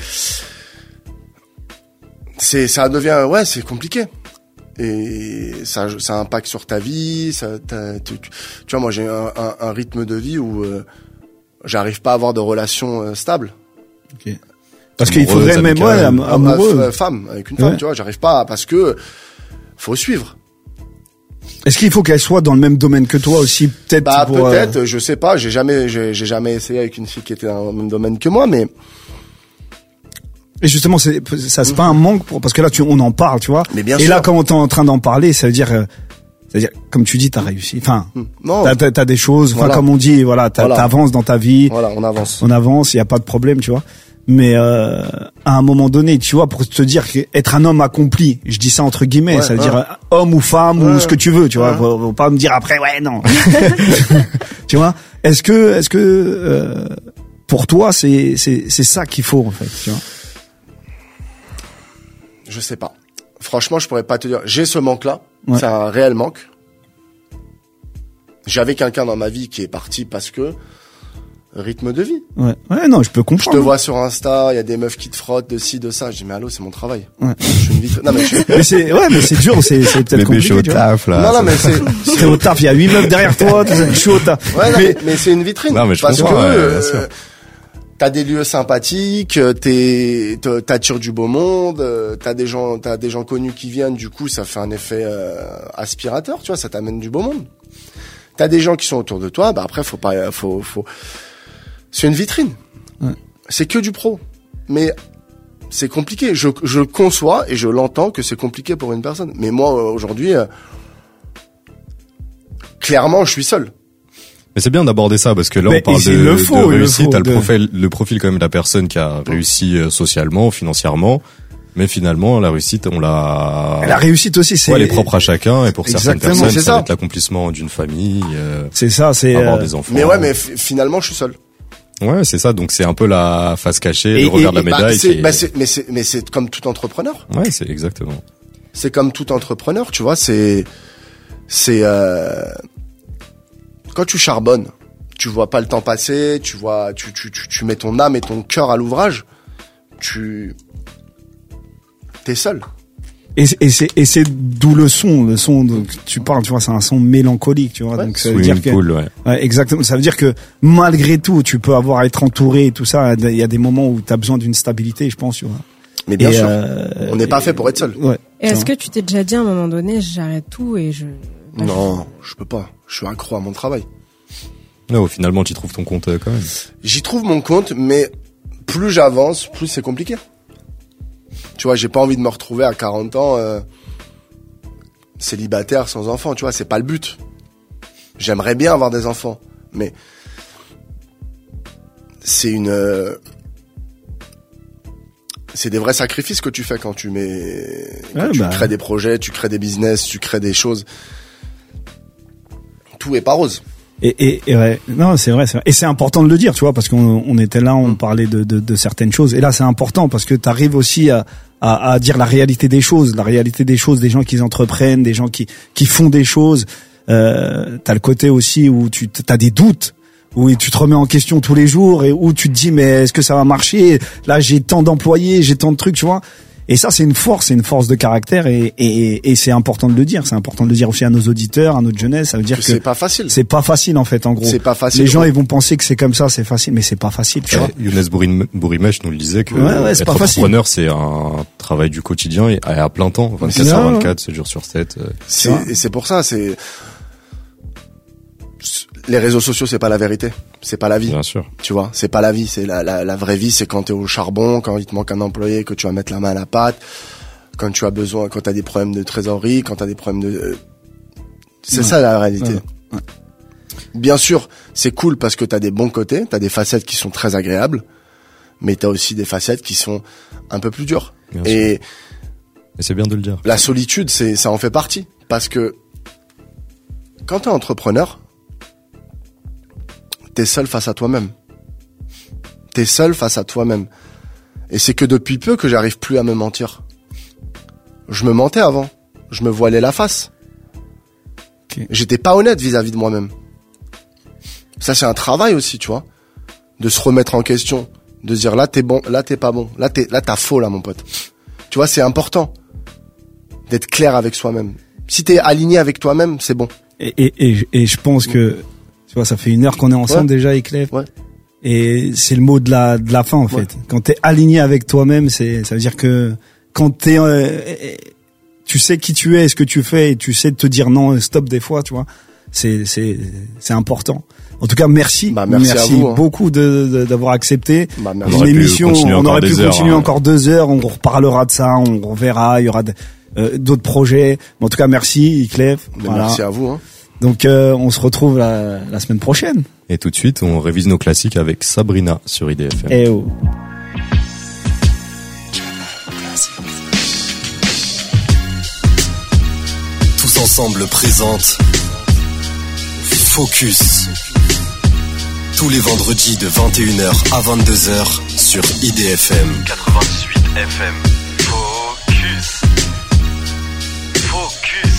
c'est, ça devient, ouais, c'est compliqué. Et ça, ça impacte sur ta vie, ça, t'as- tu, tu, tu vois, moi, j'ai un, un, un rythme de vie où euh, j'arrive pas à avoir de relations euh, stables. Ok. Parce qu'il Amoureuse, faudrait même ouais, amicale. am- amoureux. Euh, femme, avec une femme, Ouais. tu vois, j'arrive pas parce que faut suivre. Est-ce qu'il faut qu'elle soit dans le même domaine que toi aussi, peut-être Bah pour, euh, peut-être, je sais pas, j'ai jamais, j'ai, j'ai jamais essayé avec une fille qui était dans le même domaine que moi, mais Et justement, c'est, ça c'est pas un manque pour, parce que là, tu, on en parle, tu vois. Mais bien Et sûr. là, quand on est en train d'en parler, ça veut dire, euh, ça veut dire, comme tu dis, t'as réussi. Enfin, non, t'as, t'as, t'as des choses, enfin, Voilà. comme on dit, voilà, t'as, Voilà. t'avances dans ta vie. voilà, on avance. On avance, il y a pas de problème, tu vois. Mais euh, à un moment donné, tu vois, pour te dire qu'être un homme accompli, je dis ça entre guillemets, Ouais, ça veut ouais. dire euh, homme ou femme ou Ouais. ce que tu veux, tu vois. Ouais. Faut, faut pas me dire après, ouais, non. Tu vois. Est-ce que, est-ce que euh, pour toi, c'est c'est c'est ça qu'il faut en fait, tu vois. Je sais pas. Franchement, je pourrais pas te dire. J'ai ce manque-là. Ouais. C'est un réel manque. J'avais quelqu'un dans ma vie qui est parti parce que rythme de vie. Ouais, ouais, non, je peux Je comprendre. te vois sur Insta, il y a des meufs qui te frottent de ci, de ça. Je dis, mais allô, c'est mon travail. Ouais. Je suis une vitrine. Non, mais je suis... Mais c'est, ouais, mais c'est dur, c'est, c'est peut-être Bébé, je compliqué. suis au tu vois. taf, là. Non, non, mais c'est, T'es au taf, il y a huit meufs derrière toi, tout ça, je suis au taf. ouais, non, Mais- mais, mais c'est une vitrine. Non, mais je parce comprends, que, ouais, bien euh, sûr. t'as des lieux sympathiques, t'es, t'as- t'attires du beau monde, euh, t'as des gens, t'as des gens connus qui viennent, du coup, ça fait un effet, euh, aspirateur, tu vois, ça t'amène du beau monde. T'as des gens qui sont autour de toi, bah après, faut pas, faut, faut, c'est une vitrine. Ouais. C'est que du pro. Mais, c'est compliqué. Je, je conçois et je l'entends que c'est compliqué pour une personne. Mais moi, euh, aujourd'hui, euh, clairement, je suis seul. Mais c'est bien d'aborder ça parce que là Mais on parle il de, le de faut, il le réussite, faut, t'as le de- profil, le profil quand même de la personne qui a réussi euh, socialement, financièrement, mais finalement la réussite on l'a, La réussite aussi, c'est. ouais, elle est propre à chacun et pour certaines Exactement, personnes c'est ça ça. va être l'accomplissement d'une famille, euh, C'est ça, c'est. avoir euh, des enfants. Mais ouais, mais f- finalement, je suis seul. Ouais, c'est ça. Donc c'est un peu la face cachée, Et- le revers et- de la Bah, médaille. c'est, qui est- bah, c'est, mais c'est, mais c'est comme tout entrepreneur. Ouais, c'est exactement. C'est comme tout entrepreneur, tu vois, c'est, c'est, euh, quand tu charbonnes, tu vois pas le temps passer, tu vois, tu, tu, tu, tu mets ton âme et ton cœur à l'ouvrage, tu, t'es seul. Et, c'est- et c'est, et c'est d'où le son, le son, donc, tu parles, tu vois, c'est un son mélancolique, tu vois, Ouais. donc ça veut dire Swimming que. pool, ouais. Ouais, exactement. Ça veut dire que malgré tout, tu peux avoir à être entouré et tout ça. Il y a des moments où tu as besoin d'une stabilité, je pense. Tu vois. Mais bien Et, sûr, euh, on n'est pas et- fait pour être seul. Ouais. Et est-ce que tu t'es déjà dit à un moment donné, j'arrête tout et je... bah, Non, je peux pas. Je suis accro à mon travail. Non, finalement, tu trouves ton compte euh, quand même. J'y trouve mon compte, mais plus j'avance, plus c'est compliqué. Tu vois, j'ai pas envie de me retrouver à quarante ans euh, célibataire sans enfant, tu vois, c'est pas le but. J'aimerais bien avoir des enfants, mais c'est une euh, c'est des vrais sacrifices que tu fais quand tu mets quand Ouais, tu bah. crées des projets, tu crées des business, tu crées des choses. Tout est pas rose. Et, et, et ouais, non, c'est vrai, c'est vrai. Et c'est important de le dire, tu vois, parce qu'on on était là, on parlait de, de, de certaines choses. Et là, c'est important parce que tu arrives aussi à, à, à dire la réalité des choses, la réalité des choses, des gens qui entreprennent, des gens qui, qui font des choses. Euh, t'as le côté aussi où tu as des doutes, où tu te remets en question tous les jours et où tu te dis mais est-ce que ça va marcher? Là, j'ai tant d'employés, j'ai tant de trucs, tu vois. Et ça, c'est une force, c'est une force de caractère et, et, et c'est important de le dire. C'est important de le dire aussi à nos auditeurs, à notre jeunesse. Ça veut dire Que que c'est pas facile. c'est pas facile en fait, en gros. C'est pas facile. Les gens ils vont penser que c'est comme ça, c'est facile, mais c'est pas facile, tu vois. Ouais, Younes Bourim- Bourimech nous le disait que Ouais, ouais, c'est être pas facile. entrepreneur c'est un travail du quotidien et à plein temps, vingt-quatre C'est sur ça, vingt-quatre, sept jours sur sept. euh. C'est, et c'est pour ça, c'est les réseaux sociaux, c'est pas la vérité, c'est pas la vie. Bien sûr. Tu vois, c'est pas la vie, c'est la, la, la vraie vie, c'est quand t'es au charbon, quand il te manque un employé, que tu vas mettre la main à la pâte, quand tu as besoin, quand t'as des problèmes de trésorerie, quand t'as des problèmes de, euh, c'est Ouais. ça la réalité. Ouais. Ouais. Bien sûr, c'est cool parce que t'as des bons côtés, t'as des facettes qui sont très agréables, mais t'as aussi des facettes qui sont un peu plus dures. Bien Et sûr. Et c'est bien de le dire. la solitude, c'est, ça en fait partie. Parce que, quand t'es entrepreneur, t'es seul face à toi-même. T'es seul face à toi-même. Et c'est que depuis peu que j'arrive plus à me mentir. Je me mentais avant. Je me voilais la face. Ok. J'étais pas honnête vis-à-vis de moi-même. Ça, c'est un travail aussi, tu vois. De se remettre en question. De se dire, là, t'es bon, là, t'es pas bon. Là, t'es, là, t'as faux, là, mon pote. Tu vois, c'est important. D'être clair avec soi-même. Si t'es aligné avec toi-même, c'est bon. Et, et, et, et je pense que, tu vois, ça fait une heure qu'on est ensemble Ouais. déjà, Eclef. Ouais. Et c'est le mot de la, de la fin, en Ouais. fait. Quand t'es aligné avec toi-même, c'est, ça veut dire que quand t'es, euh, tu sais qui tu es, ce que tu fais, et tu sais te dire non, stop des fois, tu vois. C'est, c'est, c'est important. En tout cas, merci. Bah, merci à vous, hein. beaucoup de, de- d'avoir accepté. Bah, On merci. aurait pu L'émission, continuer on encore aurait pu des heures, continuer hein. encore deux heures. On reparlera de ça, on reverra. Il y aura de- euh, d'autres projets. Mais en tout cas, merci, Iclef. Mais Voilà. Merci à vous, hein. Donc, euh, on se retrouve la, la semaine prochaine. Et tout de suite, on révise nos classiques avec Sabrina sur I D F M. Eh oh. Tous ensemble présente Focus. Tous les vendredis de vingt et une heures à vingt-deux heures sur I D F M. quatre-vingt-dix-huit F M. Focus. Focus.